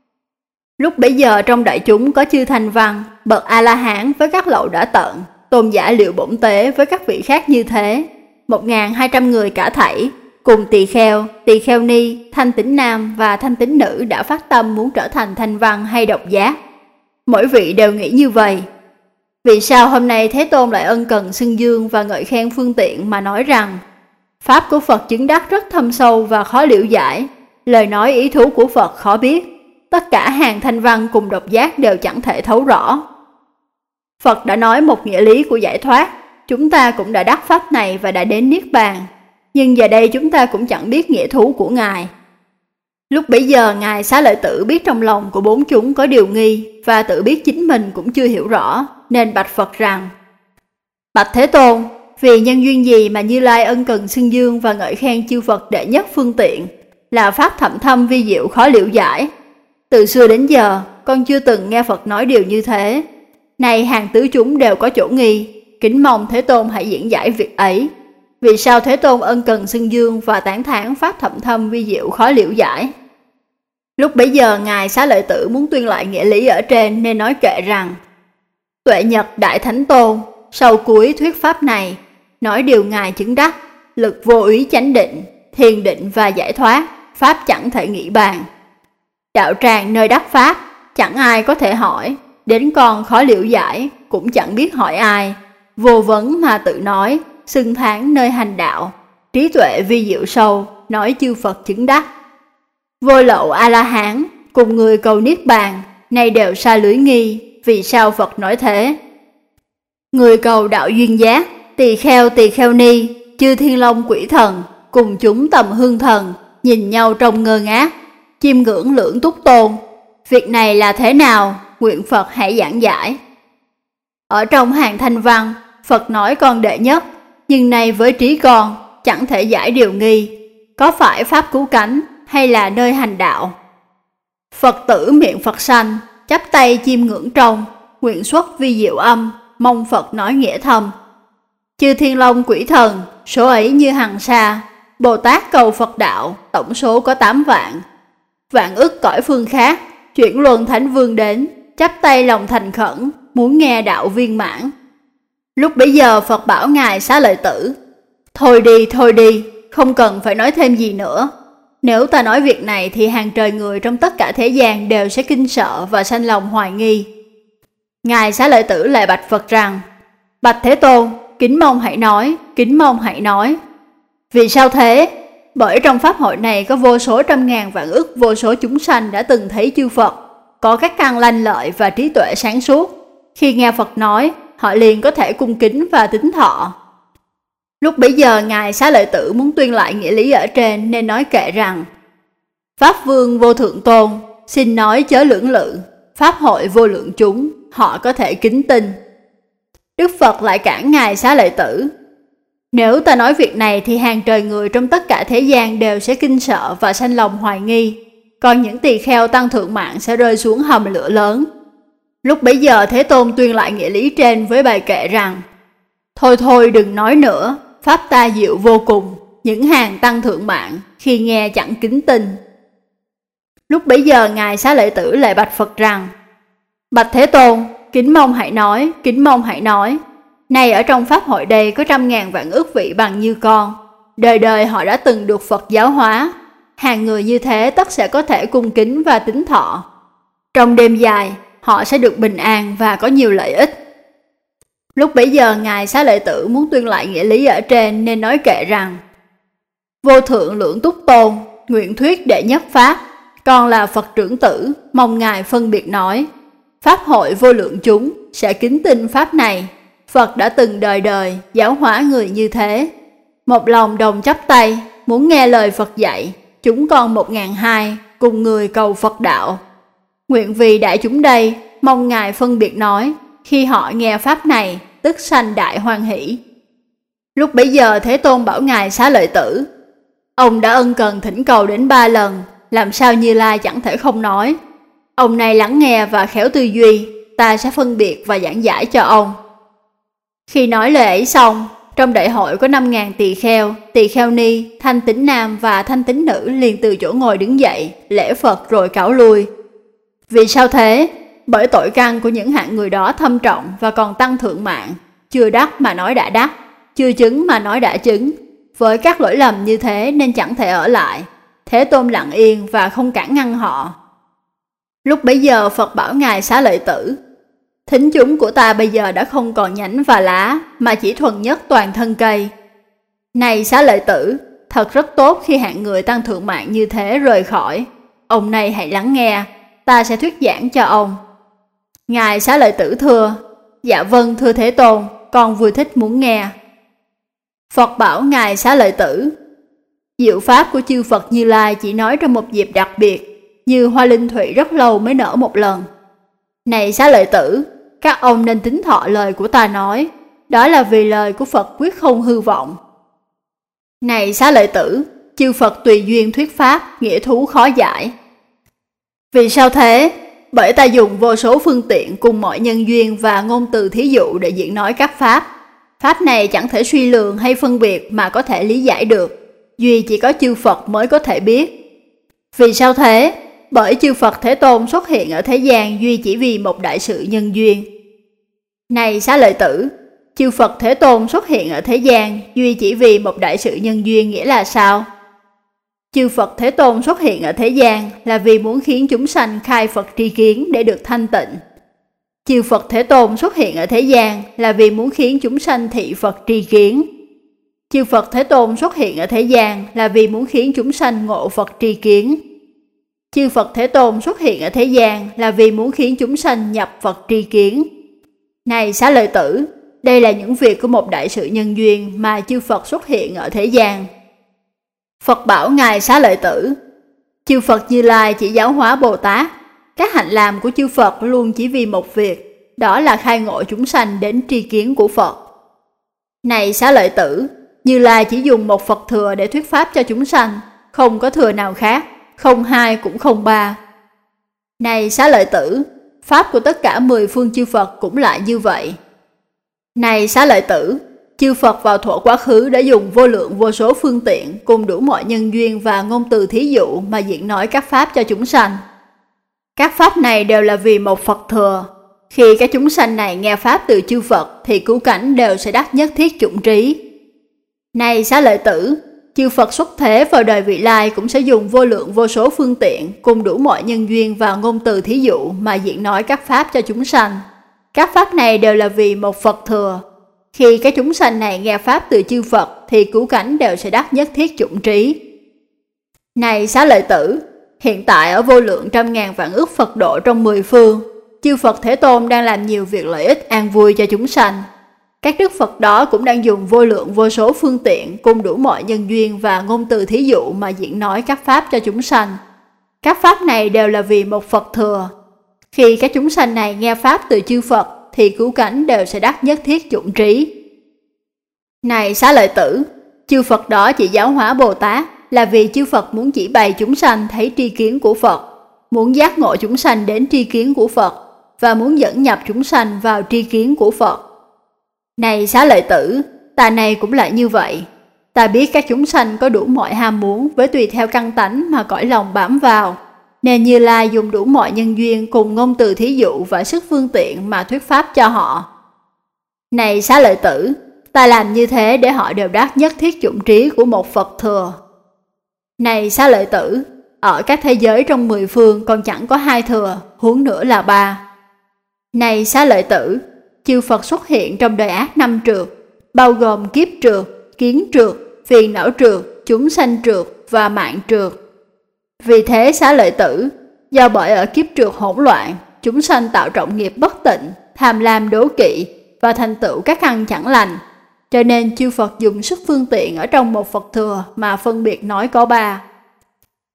Lúc bấy giờ trong đại chúng có chư thanh văn, bậc A-la-hán với các lậu đã tận, tôn giả Liệu Bổn Tế với các vị khác như thế, 1.200 người cả thảy, cùng tỳ kheo ni, thanh tín nam và thanh tín nữ đã phát tâm muốn trở thành thanh văn hay độc giác. Mỗi vị đều nghĩ như vậy. Vì sao hôm nay Thế Tôn lại ân cần xưng dương và ngợi khen phương tiện mà nói rằng pháp của Phật chứng đắc rất thâm sâu và khó liễu giải, lời nói ý thú của Phật khó biết, tất cả hàng thanh văn cùng độc giác đều chẳng thể thấu rõ. Phật đã nói một nghĩa lý của giải thoát, chúng ta cũng đã đắc pháp này và đã đến Niết Bàn, nhưng giờ đây chúng ta cũng chẳng biết nghĩa thú của Ngài. Lúc bấy giờ Ngài Xá Lợi Tử biết trong lòng của bốn chúng có điều nghi và tự biết chính mình cũng chưa hiểu rõ, nên bạch Phật rằng: Bạch Thế Tôn, vì nhân duyên gì mà Như Lai ân cần xưng dương và ngợi khen chư Phật đệ nhất phương tiện, là pháp thậm thâm vi diệu khó liễu giải? Từ xưa đến giờ, con chưa từng nghe Phật nói điều như thế. Nay hàng tứ chúng đều có chỗ nghi, kính mong Thế Tôn hãy diễn giải việc ấy. Vì sao Thế Tôn ân cần xưng dương và tán thán pháp thậm thâm vi diệu khó liễu giải? Lúc bấy giờ Ngài Xá Lợi Tử muốn tuyên lại nghĩa lý ở trên nên nói kệ rằng: Tuệ Nhật Đại Thánh Tôn, sau cuối thuyết pháp này, nói điều Ngài chứng đắc, lực vô úy chánh định, thiền định và giải thoát, pháp chẳng thể nghĩ bàn. Đạo tràng nơi đắc pháp, chẳng ai có thể hỏi, đến con khó liễu giải, cũng chẳng biết hỏi ai. Vô vấn mà tự nói, xưng thán nơi hành đạo, trí tuệ vi diệu sâu, nói chư Phật chứng đắc. Vô lậu A-la-hán, cùng người cầu Niết Bàn, nay đều xa lưới nghi, vì sao Phật nói thế? Người cầu đạo duyên giác, tỳ kheo ni, chư thiên long quỷ thần, cùng chúng tầm hương thần, nhìn nhau trông ngơ ngác, chiêm ngưỡng lưỡng túc tôn. Việc này là thế nào? Nguyện Phật hãy giảng giải. Ở trong hàng thanh văn, Phật nói con đệ nhất, nhưng nay với trí con, chẳng thể giải điều nghi, có phải pháp cứu cánh hay là nơi hành đạo? Phật tử miệng Phật sanh, chắp tay chiêm ngưỡng trong, nguyện xuất vi diệu âm, mong Phật nói nghĩa thâm. Chư thiên long quỷ thần, số ấy như hằng sa, Bồ Tát cầu Phật đạo, tổng số có 8 vạn. Vạn ức cõi phương khác, chuyển luân thánh vương đến, chắp tay lòng thành khẩn, muốn nghe đạo viên mãn. Lúc bấy giờ Phật bảo Ngài Xá Lợi Tử: Thôi đi, không cần phải nói thêm gì nữa. Nếu ta nói việc này thì hàng trời người trong tất cả thế gian đều sẽ kinh sợ và sanh lòng hoài nghi. Ngài Xá Lợi Tử lại bạch Phật rằng: Bạch Thế Tôn, kính mong hãy nói. Vì sao thế? Bởi trong pháp hội này có vô số trăm ngàn vạn ức vô số chúng sanh đã từng thấy chư Phật, có các căn lanh lợi và trí tuệ sáng suốt. Khi nghe Phật nói, họ liền có thể cung kính và tín thọ. Lúc bấy giờ Ngài Xá Lợi Tử muốn tuyên lại nghĩa lý ở trên nên nói kệ rằng: Pháp Vương vô thượng tôn, xin nói chớ lưỡng lự, pháp hội vô lượng chúng, họ có thể kính tin. Đức Phật lại cản Ngài Xá Lợi Tử: Nếu ta nói việc này thì hàng trời người trong tất cả thế gian đều sẽ kinh sợ và sanh lòng hoài nghi, còn những tỳ kheo tăng thượng mạng sẽ rơi xuống hầm lửa lớn. Lúc bấy giờ Thế Tôn tuyên lại nghĩa lý trên với bài kệ rằng: Thôi đừng nói nữa, pháp ta diệu vô cùng, những hàng tăng thượng mạng khi nghe chẳng kính tin. Lúc bấy giờ Ngài Xá Lợi Tử lại bạch Phật rằng: Bạch Thế Tôn, kính mong hãy nói. Nay ở trong pháp hội đây có trăm ngàn vạn ức vị bằng như con, đời đời họ đã từng được Phật giáo hóa. Hàng người như thế tất sẽ có thể cung kính và tín thọ. Trong đêm dài, họ sẽ được bình an và có nhiều lợi ích. Lúc bấy giờ Ngài Xá Lợi Tử muốn tuyên lại nghĩa lý ở trên nên nói kệ rằng: Vô thượng lưỡng túc tôn, nguyện thuyết đệ nhất pháp, con là Phật trưởng tử, mong Ngài phân biệt nói. Pháp hội vô lượng chúng sẽ kính tin pháp này, Phật đã từng đời đời giáo hóa người như thế. Một lòng đồng chắp tay, muốn nghe lời Phật dạy, chúng con 1.200 cùng người cầu Phật đạo. Nguyện vì đại chúng đây, mong Ngài phân biệt nói, khi họ nghe pháp này, tức sanh đại hoan hỷ. Lúc bấy giờ Thế Tôn bảo Ngài Xá Lợi Tử, ông đã ân cần thỉnh cầu đến 3 lần, làm sao Như Lai chẳng thể không nói. Ông này lắng nghe và khéo tư duy, ta sẽ phân biệt và giảng giải cho ông. Khi nói lời ấy xong, trong đại hội có 5.000 tỳ kheo ni, thanh tín nam và thanh tín nữ liền từ chỗ ngồi đứng dậy, lễ Phật rồi cáo lui. Vì sao thế? Bởi tội căn của những hạng người đó thâm trọng và còn tăng thượng mạng, chưa đắc mà nói đã đắc, chưa chứng mà nói đã chứng. Với các lỗi lầm như thế nên chẳng thể ở lại. Thế Tôn lặng yên và không cản ngăn họ. Lúc bấy giờ Phật bảo Ngài Xá Lợi Tử, thính chúng của ta bây giờ đã không còn nhánh và lá, mà chỉ thuần nhất toàn thân cây. Này Xá Lợi Tử, thật rất tốt khi hạng người tăng thượng mạng như thế rời khỏi. Ông này hãy lắng nghe, ta sẽ thuyết giảng cho ông. Ngài Xá Lợi Tử thưa, dạ vâng thưa Thế Tôn, con vui thích muốn nghe. Phật bảo Ngài Xá Lợi Tử, diệu pháp của chư Phật Như Lai chỉ nói trong một dịp đặc biệt, như hoa linh thủy rất lâu mới nở một lần. Này Xá Lợi Tử, các ông nên tín thọ lời của ta nói, đó là vì lời của Phật quyết không hư vọng. Này Xá Lợi Tử, chư Phật tùy duyên thuyết pháp, nghĩa thú khó giải. Vì sao thế? Bởi ta dùng vô số phương tiện cùng mọi nhân duyên và ngôn từ thí dụ để diễn nói các pháp. Pháp này chẳng thể suy lường hay phân biệt mà có thể lý giải được, duy chỉ có chư Phật mới có thể biết. Vì sao thế? Bởi chư Phật Thế Tôn xuất hiện ở thế gian duy chỉ vì một đại sự nhân duyên. Này Xá Lợi Tử, chư Phật Thế Tôn xuất hiện ở thế gian duy chỉ vì một đại sự nhân duyên nghĩa là sao? Chư Phật Thế Tôn xuất hiện ở thế gian là vì muốn khiến chúng sanh khai Phật tri kiến để được thanh tịnh. Chư Phật Thế Tôn xuất hiện ở thế gian là vì muốn khiến chúng sanh thị Phật tri kiến. Chư Phật Thế Tôn xuất hiện ở thế gian là vì muốn khiến chúng sanh ngộ Phật tri kiến. Chư Phật Thế Tôn xuất hiện ở thế gian là vì muốn khiến chúng sanh nhập Phật tri kiến. Này Xá Lợi Tử, đây là những việc của một đại sự nhân duyên mà chư Phật xuất hiện ở thế gian. Phật bảo Ngài Xá Lợi Tử, chư Phật Như Lai chỉ giáo hóa Bồ Tát. Các hạnh làm của chư Phật luôn chỉ vì một việc, đó là khai ngộ chúng sanh đến tri kiến của Phật. Này Xá Lợi Tử, Như Lai chỉ dùng một Phật thừa để thuyết pháp cho chúng sanh, không có thừa nào khác, không hai cũng không ba. Này Xá Lợi Tử, pháp của tất cả 10 phương chư Phật cũng lại như vậy. Này Xá Lợi Tử, chư Phật vào thuở quá khứ đã dùng vô lượng vô số phương tiện cùng đủ mọi nhân duyên và ngôn từ thí dụ mà diễn nói các pháp cho chúng sanh. Các pháp này đều là vì một Phật thừa. Khi các chúng sanh này nghe pháp từ chư Phật thì cứu cánh đều sẽ đắc nhất thiết chủng trí. Này Xá Lợi Tử, chư Phật xuất thế vào đời vị lai cũng sẽ dùng vô lượng vô số phương tiện cùng đủ mọi nhân duyên và ngôn từ thí dụ mà diễn nói các pháp cho chúng sanh. Các pháp này đều là vì một Phật thừa. Khi các chúng sanh này nghe pháp từ chư Phật thì cứu cánh đều sẽ đắc nhất thiết chủng trí. Này Xá Lợi Tử, hiện tại ở vô lượng trăm ngàn vạn ức Phật độ trong 10 phương, chư Phật Thế Tôn đang làm nhiều việc lợi ích an vui cho chúng sanh. Các đức Phật đó cũng đang dùng vô lượng vô số phương tiện cùng đủ mọi nhân duyên và ngôn từ thí dụ mà diễn nói các pháp cho chúng sanh. Các pháp này đều là vì một Phật thừa. Khi các chúng sanh này nghe pháp từ chư Phật thì cứu cánh đều sẽ đắc nhất thiết chủng trí. Này Xá Lợi Tử, chư Phật đó chỉ giáo hóa Bồ Tát là vì chư Phật muốn chỉ bày chúng sanh thấy tri kiến của Phật, muốn giác ngộ chúng sanh đến tri kiến của Phật và muốn dẫn nhập chúng sanh vào tri kiến của Phật. Này Xá Lợi Tử, ta này cũng lại như vậy. Ta biết các chúng sanh có đủ mọi ham muốn với tùy theo căn tánh mà cõi lòng bám vào, nên Như Lai dùng đủ mọi nhân duyên cùng ngôn từ thí dụ và sức phương tiện mà thuyết pháp cho họ. Này Xá Lợi Tử, ta làm như thế để họ đều đắc nhất thiết chủng trí của một Phật thừa. Này Xá Lợi Tử, ở các thế giới trong 10 phương còn chẳng có 2 thừa, huống nữa là 3. Này Xá Lợi Tử, chư Phật xuất hiện trong đời ác 5 trượt, bao gồm kiếp trượt, kiến trượt, phiền não trượt, chúng sanh trượt và mạng trượt. Vì thế Xá Lợi Tử, do bởi ở kiếp trượt hỗn loạn, chúng sanh tạo trọng nghiệp bất tịnh, tham lam đố kỵ và thành tựu các căn chẳng lành, cho nên chư Phật dùng sức phương tiện ở trong một Phật thừa mà phân biệt nói có 3.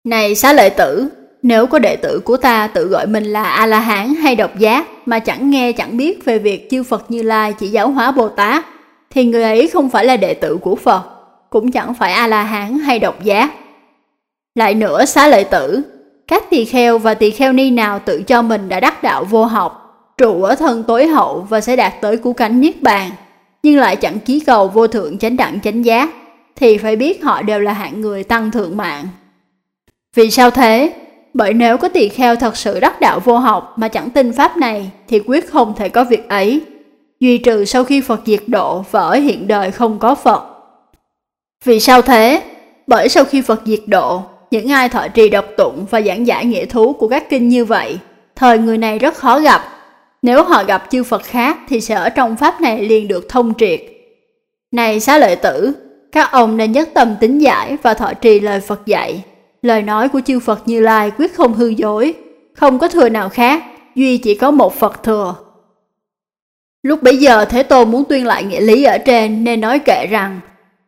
Này Xá Lợi Tử, nếu có đệ tử của ta tự gọi mình là A-la-hán hay độc giác mà chẳng nghe chẳng biết về việc chư Phật Như Lai chỉ giáo hóa Bồ Tát, thì người ấy không phải là đệ tử của Phật, cũng chẳng phải A-la-hán hay độc giác. Lại nữa Xá Lợi Tử, các tỳ kheo và tỳ kheo ni nào tự cho mình đã đắc đạo vô học, trụ ở thân tối hậu và sẽ đạt tới cứu cánh niết bàn, nhưng lại chẳng chí cầu vô thượng chánh đẳng chánh giác, thì phải biết họ đều là hạng người tăng thượng mạng. Vì sao thế? Bởi nếu có tỳ kheo thật sự đắc đạo vô học mà chẳng tin pháp này thì quyết không thể có việc ấy, duy trừ sau khi Phật diệt độ và ở hiện đời không có Phật. Vì sao thế? Bởi sau khi Phật diệt độ, những ai thọ trì đọc tụng và giảng giải nghĩa thú của các kinh như vậy, thời người này rất khó gặp. Nếu họ gặp chư Phật khác thì sẽ ở trong pháp này liền được thông triệt. Này Xá Lợi Tử, các ông nên nhất tâm tín giải và thọ trì lời Phật dạy. Lời nói của chư Phật Như Lai quyết không hư dối, không có thừa nào khác, duy chỉ có một Phật thừa. Lúc bấy giờ Thế Tôn muốn tuyên lại nghĩa lý ở trên nên nói kệ rằng: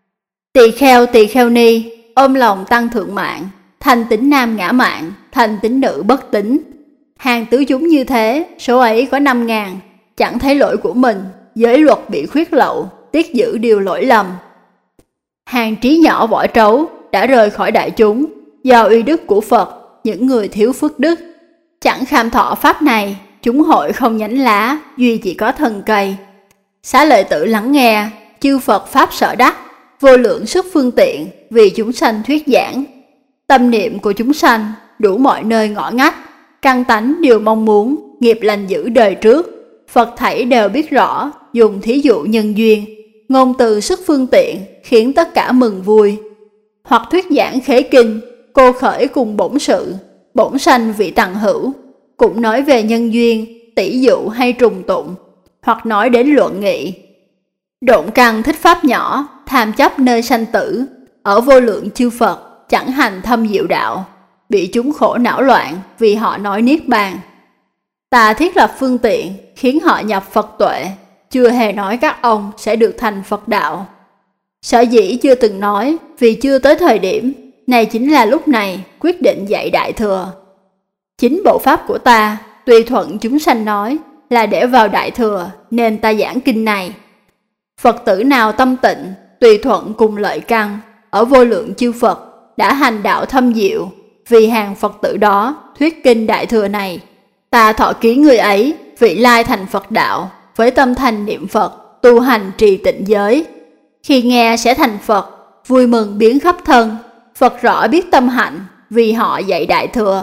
tỳ kheo ni, ôm lòng tăng thượng mạng, thành tính nam ngã mạng, thành tính nữ bất tính. Hàng tứ chúng như thế, số ấy có 5.000, chẳng thấy lỗi của mình, giới luật bị khuyết lậu, tiết giữ điều lỗi lầm. Hàng trí nhỏ võ trấu, đã rời khỏi đại chúng, do uy đức của Phật, những người thiếu phước đức. Chẳng kham thọ pháp này, chúng hội không nhánh lá, duy chỉ có thân cây. Xá Lợi Tử lắng nghe, chư Phật pháp sở đắc, vô lượng sức phương tiện, vì chúng sanh thuyết giảng. Tâm niệm của chúng sanh, đủ mọi nơi ngõ ngách, căn tánh đều mong muốn, nghiệp lành dữ đời trước. Phật thảy đều biết rõ, dùng thí dụ nhân duyên, ngôn từ sức phương tiện, khiến tất cả mừng vui. Hoặc thuyết giảng khế kinh, cô khởi cùng bổn sự, bổn sanh vị tằng hữu, cũng nói về nhân duyên, tỷ dụ hay trùng tụng, hoặc nói đến luận nghị. Độn căn thích pháp nhỏ, tham chấp nơi sanh tử, ở vô lượng chư Phật, chẳng hành thâm diệu đạo, bị chúng khổ não loạn vì họ nói niết bàn. Ta thiết lập phương tiện, khiến họ nhập Phật tuệ, chưa hề nói các ông sẽ được thành Phật đạo. Sở dĩ chưa từng nói, vì chưa tới thời điểm, này chính là lúc này quyết định dạy Đại Thừa. Chính bộ pháp của ta, tùy thuận chúng sanh nói, là để vào Đại Thừa, nên ta giảng kinh này. Phật tử nào tâm tịnh, tùy thuận cùng lợi căn, ở vô lượng chư Phật, đã hành đạo thâm diệu, vì hàng Phật tử đó thuyết kinh Đại Thừa này. Ta thọ ký người ấy, vị lai thành Phật đạo, với tâm thành niệm Phật, tu hành trì tịnh giới. Khi nghe sẽ thành Phật, vui mừng biến khắp thân, Phật rõ biết tâm hạnh, vì họ dạy Đại Thừa.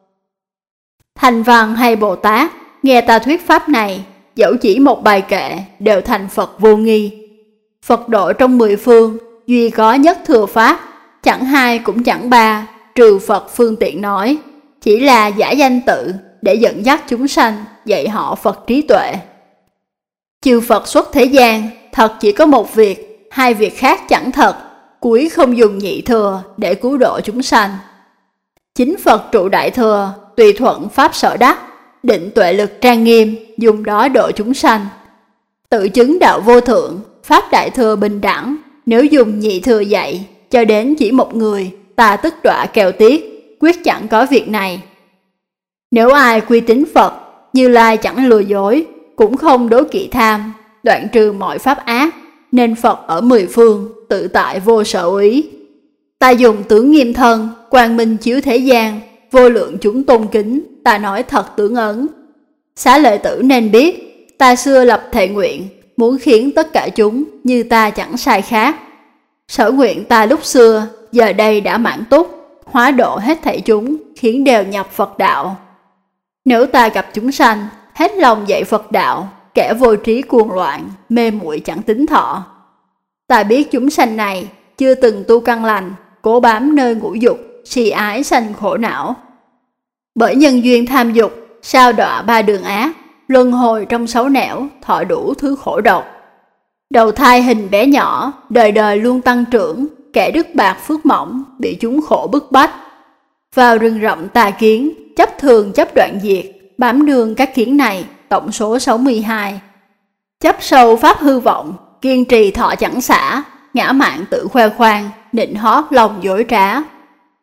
Thành Văn hay Bồ Tát, nghe ta thuyết pháp này, dẫu chỉ một bài kệ, đều thành Phật vô nghi. Phật độ trong 10 phương, duy có nhất thừa pháp, chẳng hai cũng chẳng ba, trừ Phật phương tiện nói, chỉ là giả danh tự, để dẫn dắt chúng sanh, dạy họ Phật trí tuệ. Chư Phật xuất thế gian, thật chỉ có một việc, hai việc khác chẳng thật, cuối không dùng nhị thừa để cứu độ chúng sanh. Chính Phật trụ Đại Thừa, tùy thuận pháp sở đắc, định tuệ lực trang nghiêm, dùng đó độ chúng sanh. Tự chứng đạo vô thượng, pháp Đại Thừa bình đẳng, nếu dùng nhị thừa dạy, cho đến chỉ một người, ta tức đọa kèo tiếc, quyết chẳng có việc này. Nếu ai quy tín Phật, Như Lai chẳng lừa dối, cũng không đố kỵ tham, đoạn trừ mọi pháp ác, nên Phật ở 10 phương, tự tại vô sở úy. Ta dùng tướng nghiêm thân, quang minh chiếu thế gian, vô lượng chúng tôn kính, ta nói thật tướng ấn. Xá Lợi Tử nên biết, ta xưa lập thệ nguyện, muốn khiến tất cả chúng như ta chẳng sai khác. Sở nguyện ta lúc xưa, giờ đây đã mãn túc, hóa độ hết thảy chúng, khiến đều nhập Phật đạo. Nếu ta gặp chúng sanh, hết lòng dạy Phật đạo, kẻ vô trí cuồng loạn, mê muội chẳng tính thọ. Ta biết chúng sanh này, chưa từng tu căn lành, cố bám nơi ngũ dục, si ái sanh khổ não. Bởi nhân duyên tham dục, sao đọa 3 đường ác, luân hồi trong 6 nẻo, thọ đủ thứ khổ độc. Đầu thai hình bé nhỏ, đời đời luôn tăng trưởng, kẻ đức bạc phước mỏng, bị chúng khổ bức bách. Vào rừng rậm tà kiến, chấp thường chấp đoạn diệt, bám đường các kiến này, tổng số 62. Chấp sâu pháp hư vọng, kiên trì thọ chẳng xả, ngã mạn tự khoe khoang, nịnh hót lòng dối trá.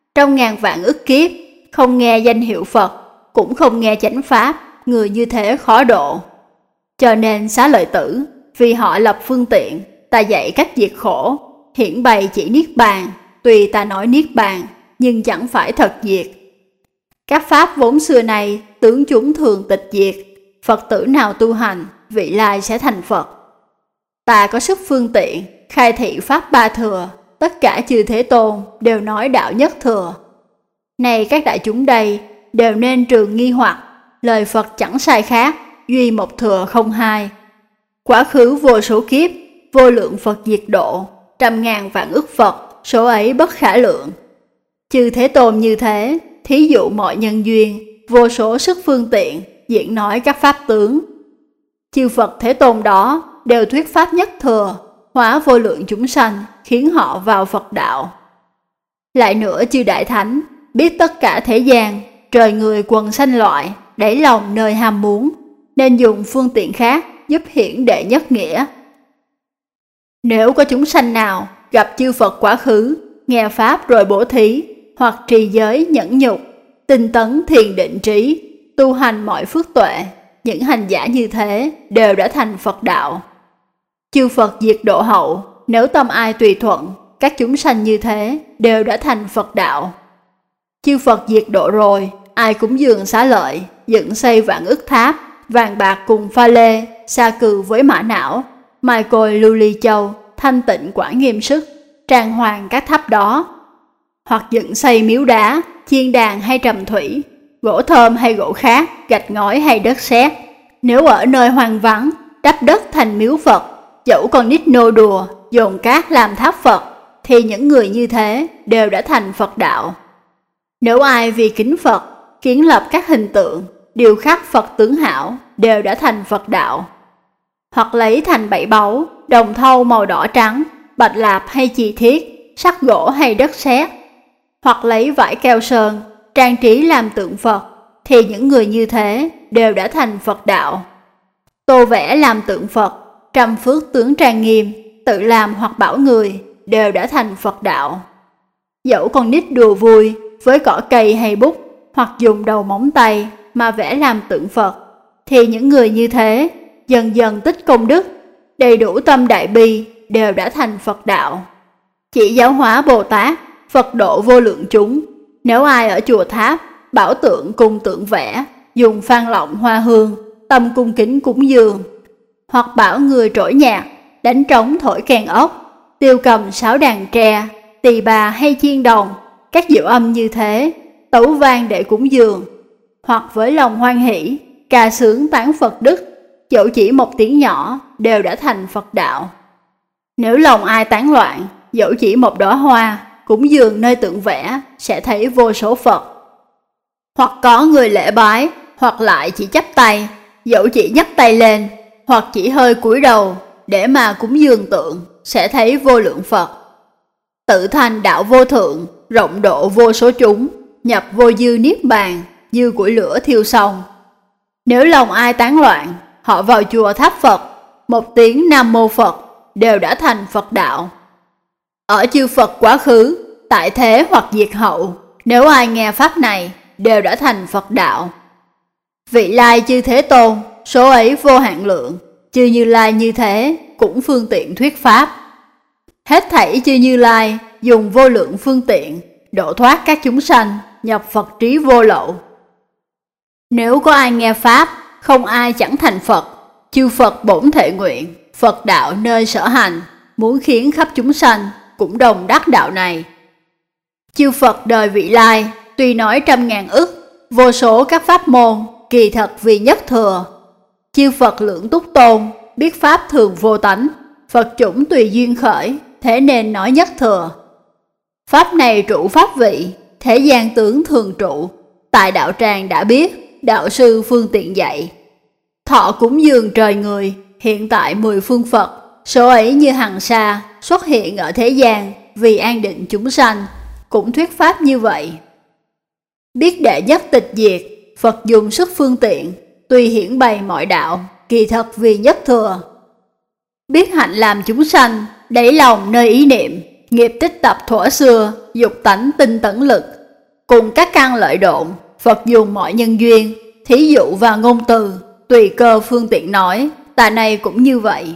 Trong ngàn vạn ức kiếp, không nghe danh hiệu Phật, cũng không nghe chánh pháp, người như thế khó độ. Cho nên Xá Lợi Tử, vì họ lập phương tiện, ta dạy cách diệt khổ, hiển bày chỉ niết bàn, tuy ta nói niết bàn, nhưng chẳng phải thật diệt. Các pháp vốn xưa này, tướng chúng thường tịch diệt, Phật tử nào tu hành, vị lai sẽ thành Phật. Ta có sức phương tiện, khai thị pháp ba thừa, tất cả chư Thế Tôn đều nói đạo nhất thừa. Này các đại chúng đây, đều nên trường nghi hoặc, lời Phật chẳng sai khác, duy một thừa không hai. Quá khứ vô số kiếp, vô lượng Phật diệt độ, trăm ngàn vạn ức Phật, số ấy bất khả lượng. Chư Thế Tôn như thế, thí dụ mọi nhân duyên, vô số sức phương tiện, diễn nói các pháp tướng. Chư Phật Thế Tôn đó đều thuyết pháp nhất thừa, hóa vô lượng chúng sanh, khiến họ vào Phật đạo. Lại nữa chư Đại Thánh, biết tất cả thế gian, trời người quần sanh loại, đẩy lòng nơi ham muốn, nên dùng phương tiện khác giúp hiển đệ nhất nghĩa. Nếu có chúng sanh nào gặp chư Phật quá khứ, nghe pháp rồi bố thí, hoặc trì giới nhẫn nhục, tinh tấn thiền định trí, tu hành mọi phước tuệ, những hành giả như thế đều đã thành Phật đạo. Chư Phật diệt độ hậu, nếu tâm ai tùy thuận, các chúng sanh như thế đều đã thành Phật đạo. Chư Phật diệt độ rồi, ai cúng dường xá lợi, dựng xây vạn ức tháp, vàng bạc cùng pha lê, sa cừ với mã não, mai côi lưu ly châu, thanh tịnh quả nghiêm sức, trang hoàng các tháp đó. Hoặc dựng xây miếu đá, chiên đàn hay trầm thủy, gỗ thơm hay gỗ khác, gạch ngói hay đất sét. Nếu ở nơi hoang vắng, đắp đất thành miếu Phật, dẫu con nít nô đùa, dồn cát làm tháp Phật, thì những người như thế đều đã thành Phật đạo. Nếu ai vì kính Phật, kiến lập các hình tượng, điêu khắc Phật tướng hảo, đều đã thành Phật đạo. Hoặc lấy thành bảy báu, đồng thau màu đỏ trắng, bạch lạp hay chì thiết, sắt gỗ hay đất sét. Hoặc lấy vải keo sơn, trang trí làm tượng Phật, thì những người như thế đều đã thành Phật đạo. Tô vẽ làm tượng Phật, trăm phước tướng trang nghiêm, tự làm hoặc bảo người, đều đã thành Phật đạo. Dẫu con nít đùa vui, với cỏ cây hay bút, hoặc dùng đầu móng tay mà vẽ làm tượng Phật, thì những người như thế dần dần tích công đức, đầy đủ tâm đại bi, đều đã thành Phật đạo. Chỉ giáo hóa Bồ Tát, Phật độ vô lượng chúng. Nếu ai ở chùa tháp, bảo tượng cùng tượng vẽ, dùng phan lọng hoa hương, tâm cung kính cúng dường, hoặc bảo người trỗi nhạc, đánh trống thổi kèn ốc, tiêu cầm sáo đàn tre, tỳ bà hay chiên đồng, các diệu âm như thế, tấu vang để cúng dường, hoặc với lòng hoan hỷ, ca sướng tán Phật đức, dẫu chỉ một tiếng nhỏ, đều đã thành Phật đạo. Nếu lòng ai tán loạn, dẫu chỉ một đóa hoa, cúng dường nơi tượng vẽ, sẽ thấy vô số Phật. Hoặc có người lễ bái, hoặc lại chỉ chắp tay, dẫu chỉ nhấc tay lên, hoặc chỉ hơi cúi đầu, để mà cúng dường tượng, sẽ thấy vô lượng Phật. Tự thành đạo vô thượng, rộng độ vô số chúng, nhập vô dư niết bàn, dư củi lửa thiêu xong. Nếu lòng ai tán loạn, họ vào chùa tháp Phật, một tiếng Nam Mô Phật, đều đã thành Phật đạo. Ở chư Phật quá khứ, tại thế hoặc diệt hậu, nếu ai nghe pháp này, đều đã thành Phật đạo. Vị lai chư Thế Tôn, số ấy vô hạn lượng, chư Như Lai như thế, cũng phương tiện thuyết pháp. Hết thảy chư Như Lai, dùng vô lượng phương tiện, độ thoát các chúng sanh, nhập Phật trí vô lậu. Nếu có ai nghe pháp, không ai chẳng thành Phật. Chư Phật bổn thể nguyện, Phật đạo nơi sở hành, muốn khiến khắp chúng sanh cũng đồng đắc đạo này. Chư Phật đời vị lai, tuy nói trăm ngàn ức, vô số các pháp môn, kỳ thật vì nhất thừa. Chư Phật lưỡng túc tôn, biết pháp thường vô tánh, Phật chủng tùy duyên khởi, thế nên nói nhất thừa. Pháp này trụ pháp vị, thế gian tướng thường trụ, tại đạo tràng đã biết, đạo sư phương tiện dạy. Thọ cúng dường trời người, hiện tại 10 phương Phật, số ấy như hằng sa, xuất hiện ở thế gian, vì an định chúng sanh, cũng thuyết pháp như vậy. Biết đệ nhất tịch diệt, Phật dùng sức phương tiện, tùy hiển bày mọi đạo, kỳ thật vì nhất thừa. Biết hạnh làm chúng sanh, đẩy lòng nơi ý niệm, nghiệp tích tập thuở xưa, dục tánh tinh tấn lực, Cùng các căn lợi độn, Phật dùng mọi nhân duyên, thí dụ và ngôn từ, tùy cơ phương tiện nói, ta này cũng như vậy.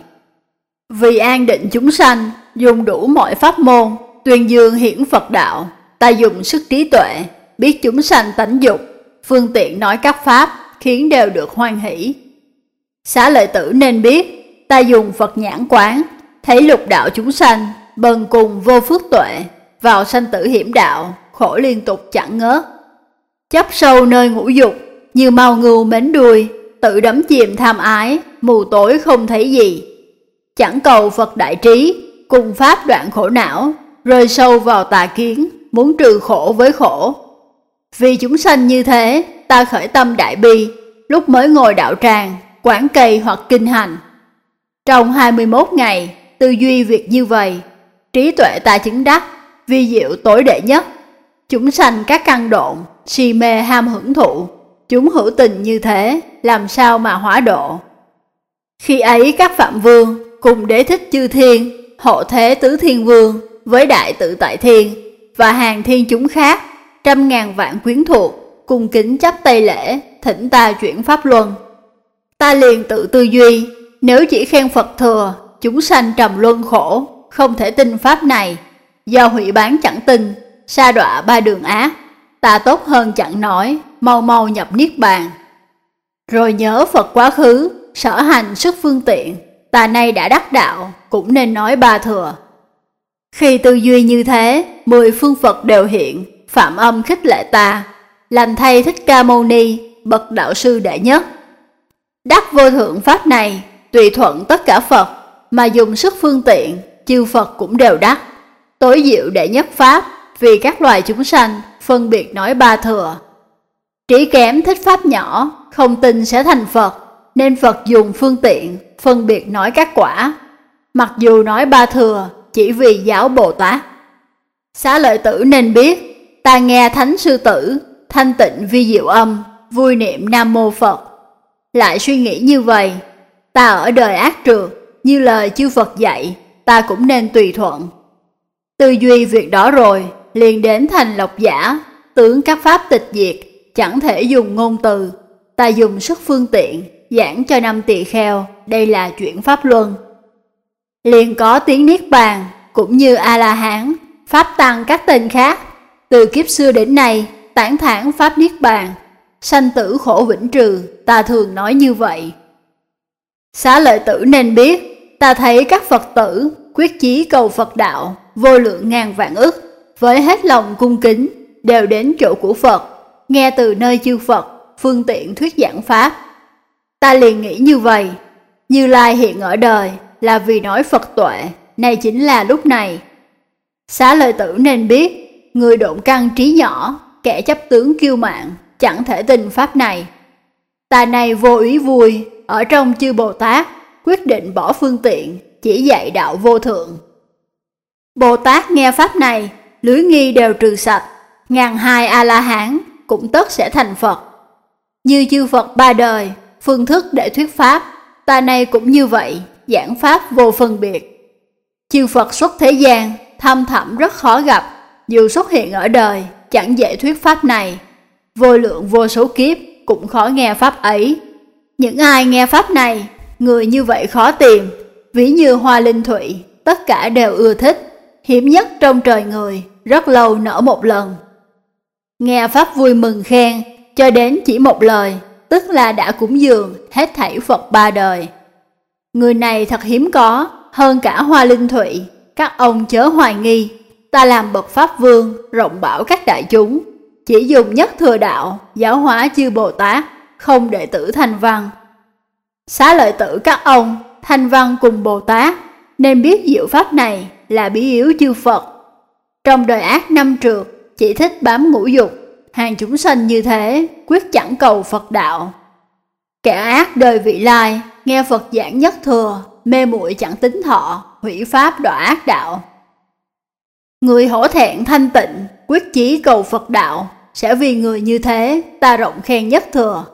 Vì an định chúng sanh, dùng đủ mọi pháp môn, tuyên dương hiển Phật đạo, ta dùng sức trí tuệ, biết chúng sanh tánh dục, phương tiện nói các pháp, khiến đều được hoan hỷ. Xá lợi tử nên biết, ta dùng Phật nhãn quán, thấy lục đạo chúng sanh, bần cùng vô phước tuệ, vào sanh tử hiểm đạo, khổ liên tục chẳng ngớt. Chấp sâu nơi ngũ dục, như mao ngưu mến đuôi, tự đắm chìm tham ái, mù tối không thấy gì. Chẳng cầu Phật đại trí, cùng pháp đoạn khổ não, rơi sâu vào tà kiến, muốn trừ khổ với khổ. Vì chúng sanh như thế, ta khởi tâm đại bi, lúc mới ngồi đạo tràng, quán cây hoặc kinh hành. Trong 21 ngày, tư duy việc như vậy, trí tuệ ta chứng đắc, vi diệu tối đệ nhất. Chúng sanh các căn độn, si mê ham hưởng thụ, chúng hữu tình như thế, làm sao mà hóa độ. Khi ấy các phạm vương, cùng đế thích chư thiên, hộ thế tứ thiên vương, với đại tự tại thiên, và hàng thiên chúng khác, 100.000 vạn quyến thuộc, cung kính chắp tay lễ, thỉnh ta chuyển pháp luân. Ta liền tự tư duy, nếu chỉ khen Phật thừa, chúng sanh trầm luân khổ, không thể tin pháp này, do hủy bán chẳng tin, sa đọa ba đường ác, ta tốt hơn chẳng nói, mau mau nhập niết bàn. Rồi nhớ Phật quá khứ, sở hành sức phương tiện, ta nay đã đắc đạo, cũng nên nói ba thừa. Khi tư duy như thế, 10 phương Phật đều hiện, phạm âm khích lệ ta, lành thay Thích Ca Mâu Ni, bậc đạo sư đệ nhất. Đắc vô thượng pháp này, tùy thuận tất cả Phật, mà dùng sức phương tiện, chư Phật cũng đều đắc. Tối diệu đệ nhất pháp, vì các loài chúng sanh, phân biệt nói ba thừa. Trí kém thích pháp nhỏ, không tin sẽ thành Phật, nên Phật dùng phương tiện, phân biệt nói các quả. Mặc dù nói ba thừa, chỉ vì giáo Bồ Tát. Xá lợi tử nên biết, ta nghe Thánh Sư Tử, thanh tịnh vi diệu âm, vui niệm Nam Mô Phật. Lại suy nghĩ như vậy, ta ở đời ác trượt, như lời chư Phật dạy, ta cũng nên tùy thuận. Tư duy việc đó rồi, liền đến thành Lộc Giả, tướng các pháp tịch diệt, chẳng thể dùng ngôn từ, ta dùng sức phương tiện, giảng cho 5 tỳ kheo, đây là chuyển pháp luân. Liền có tiếng niết bàn, cũng như A-la-hán, pháp tăng các tên khác, từ kiếp xưa đến nay, tán thán pháp niết bàn, sanh tử khổ vĩnh trừ, ta thường nói như vậy. Xá lợi tử nên biết, ta thấy các Phật tử, quyết chí cầu Phật đạo, vô lượng ngàn vạn ức, với hết lòng cung kính, đều đến chỗ của Phật, nghe từ nơi chư Phật, phương tiện thuyết giảng pháp. Ta liền nghĩ như vậy, Như Lai hiện ở đời là vì nói Phật tuệ, này chính là lúc này. Xá lợi tử nên biết, người độn căn trí nhỏ, kẻ chấp tướng kiêu mạn, chẳng thể tin pháp này. Ta này vô úy vui, ở trong chư Bồ Tát, quyết định bỏ phương tiện, chỉ dạy đạo vô thượng. Bồ Tát nghe pháp này, lưới nghi đều trừ sạch, 1.200 A-la-hán cũng tất sẽ thành Phật. Như chư Phật ba đời, phương thức để thuyết pháp, ta này cũng như vậy, giảng pháp vô phân biệt. Chư Phật xuất thế gian, thâm thẳm rất khó gặp, dù xuất hiện ở đời, chẳng dễ thuyết pháp này. Vô lượng vô số kiếp, cũng khó nghe pháp ấy. Những ai nghe pháp này, người như vậy khó tìm, ví như hoa linh thụy, tất cả đều ưa thích, hiếm nhất trong trời người, rất lâu nở một lần. Nghe pháp vui mừng khen, cho đến chỉ một lời, tức là đã cúng dường hết thảy Phật ba đời. Người này thật hiếm có, hơn cả hoa linh thụy, các ông chớ hoài nghi, ta làm bậc Pháp Vương, rộng bảo các đại chúng, chỉ dùng nhất thừa đạo, giáo hóa chư Bồ Tát, không đệ tử thanh văn. Xá lợi tử các ông, thanh văn cùng Bồ Tát, nên biết diệu pháp này là bí yếu chư Phật. Trong đời ác năm trượt, chỉ thích bám ngũ dục, hàng chúng sanh như thế, quyết chẳng cầu Phật đạo. Kẻ ác đời vị lai, nghe Phật giảng nhất thừa, mê muội chẳng tính thọ, hủy pháp đọa ác đạo. Người hổ thẹn thanh tịnh, quyết chí cầu Phật đạo, sẽ vì người như thế, ta rộng khen nhất thừa.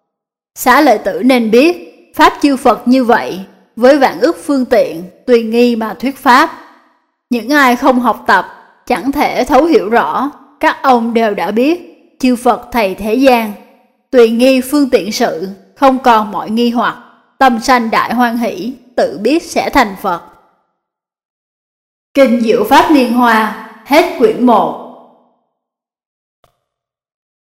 Xá lợi tử nên biết, pháp chư Phật như vậy, với vạn ức phương tiện, tùy nghi mà thuyết pháp. Những ai không học tập, chẳng thể thấu hiểu rõ, các ông đều đã biết, chư Phật thầy thế gian, tùy nghi phương tiện sự, không còn mọi nghi hoặc, tâm sanh đại hoan hỷ, tự biết sẽ thành Phật. Kinh Diệu Pháp Liên Hoa, hết quyển 1.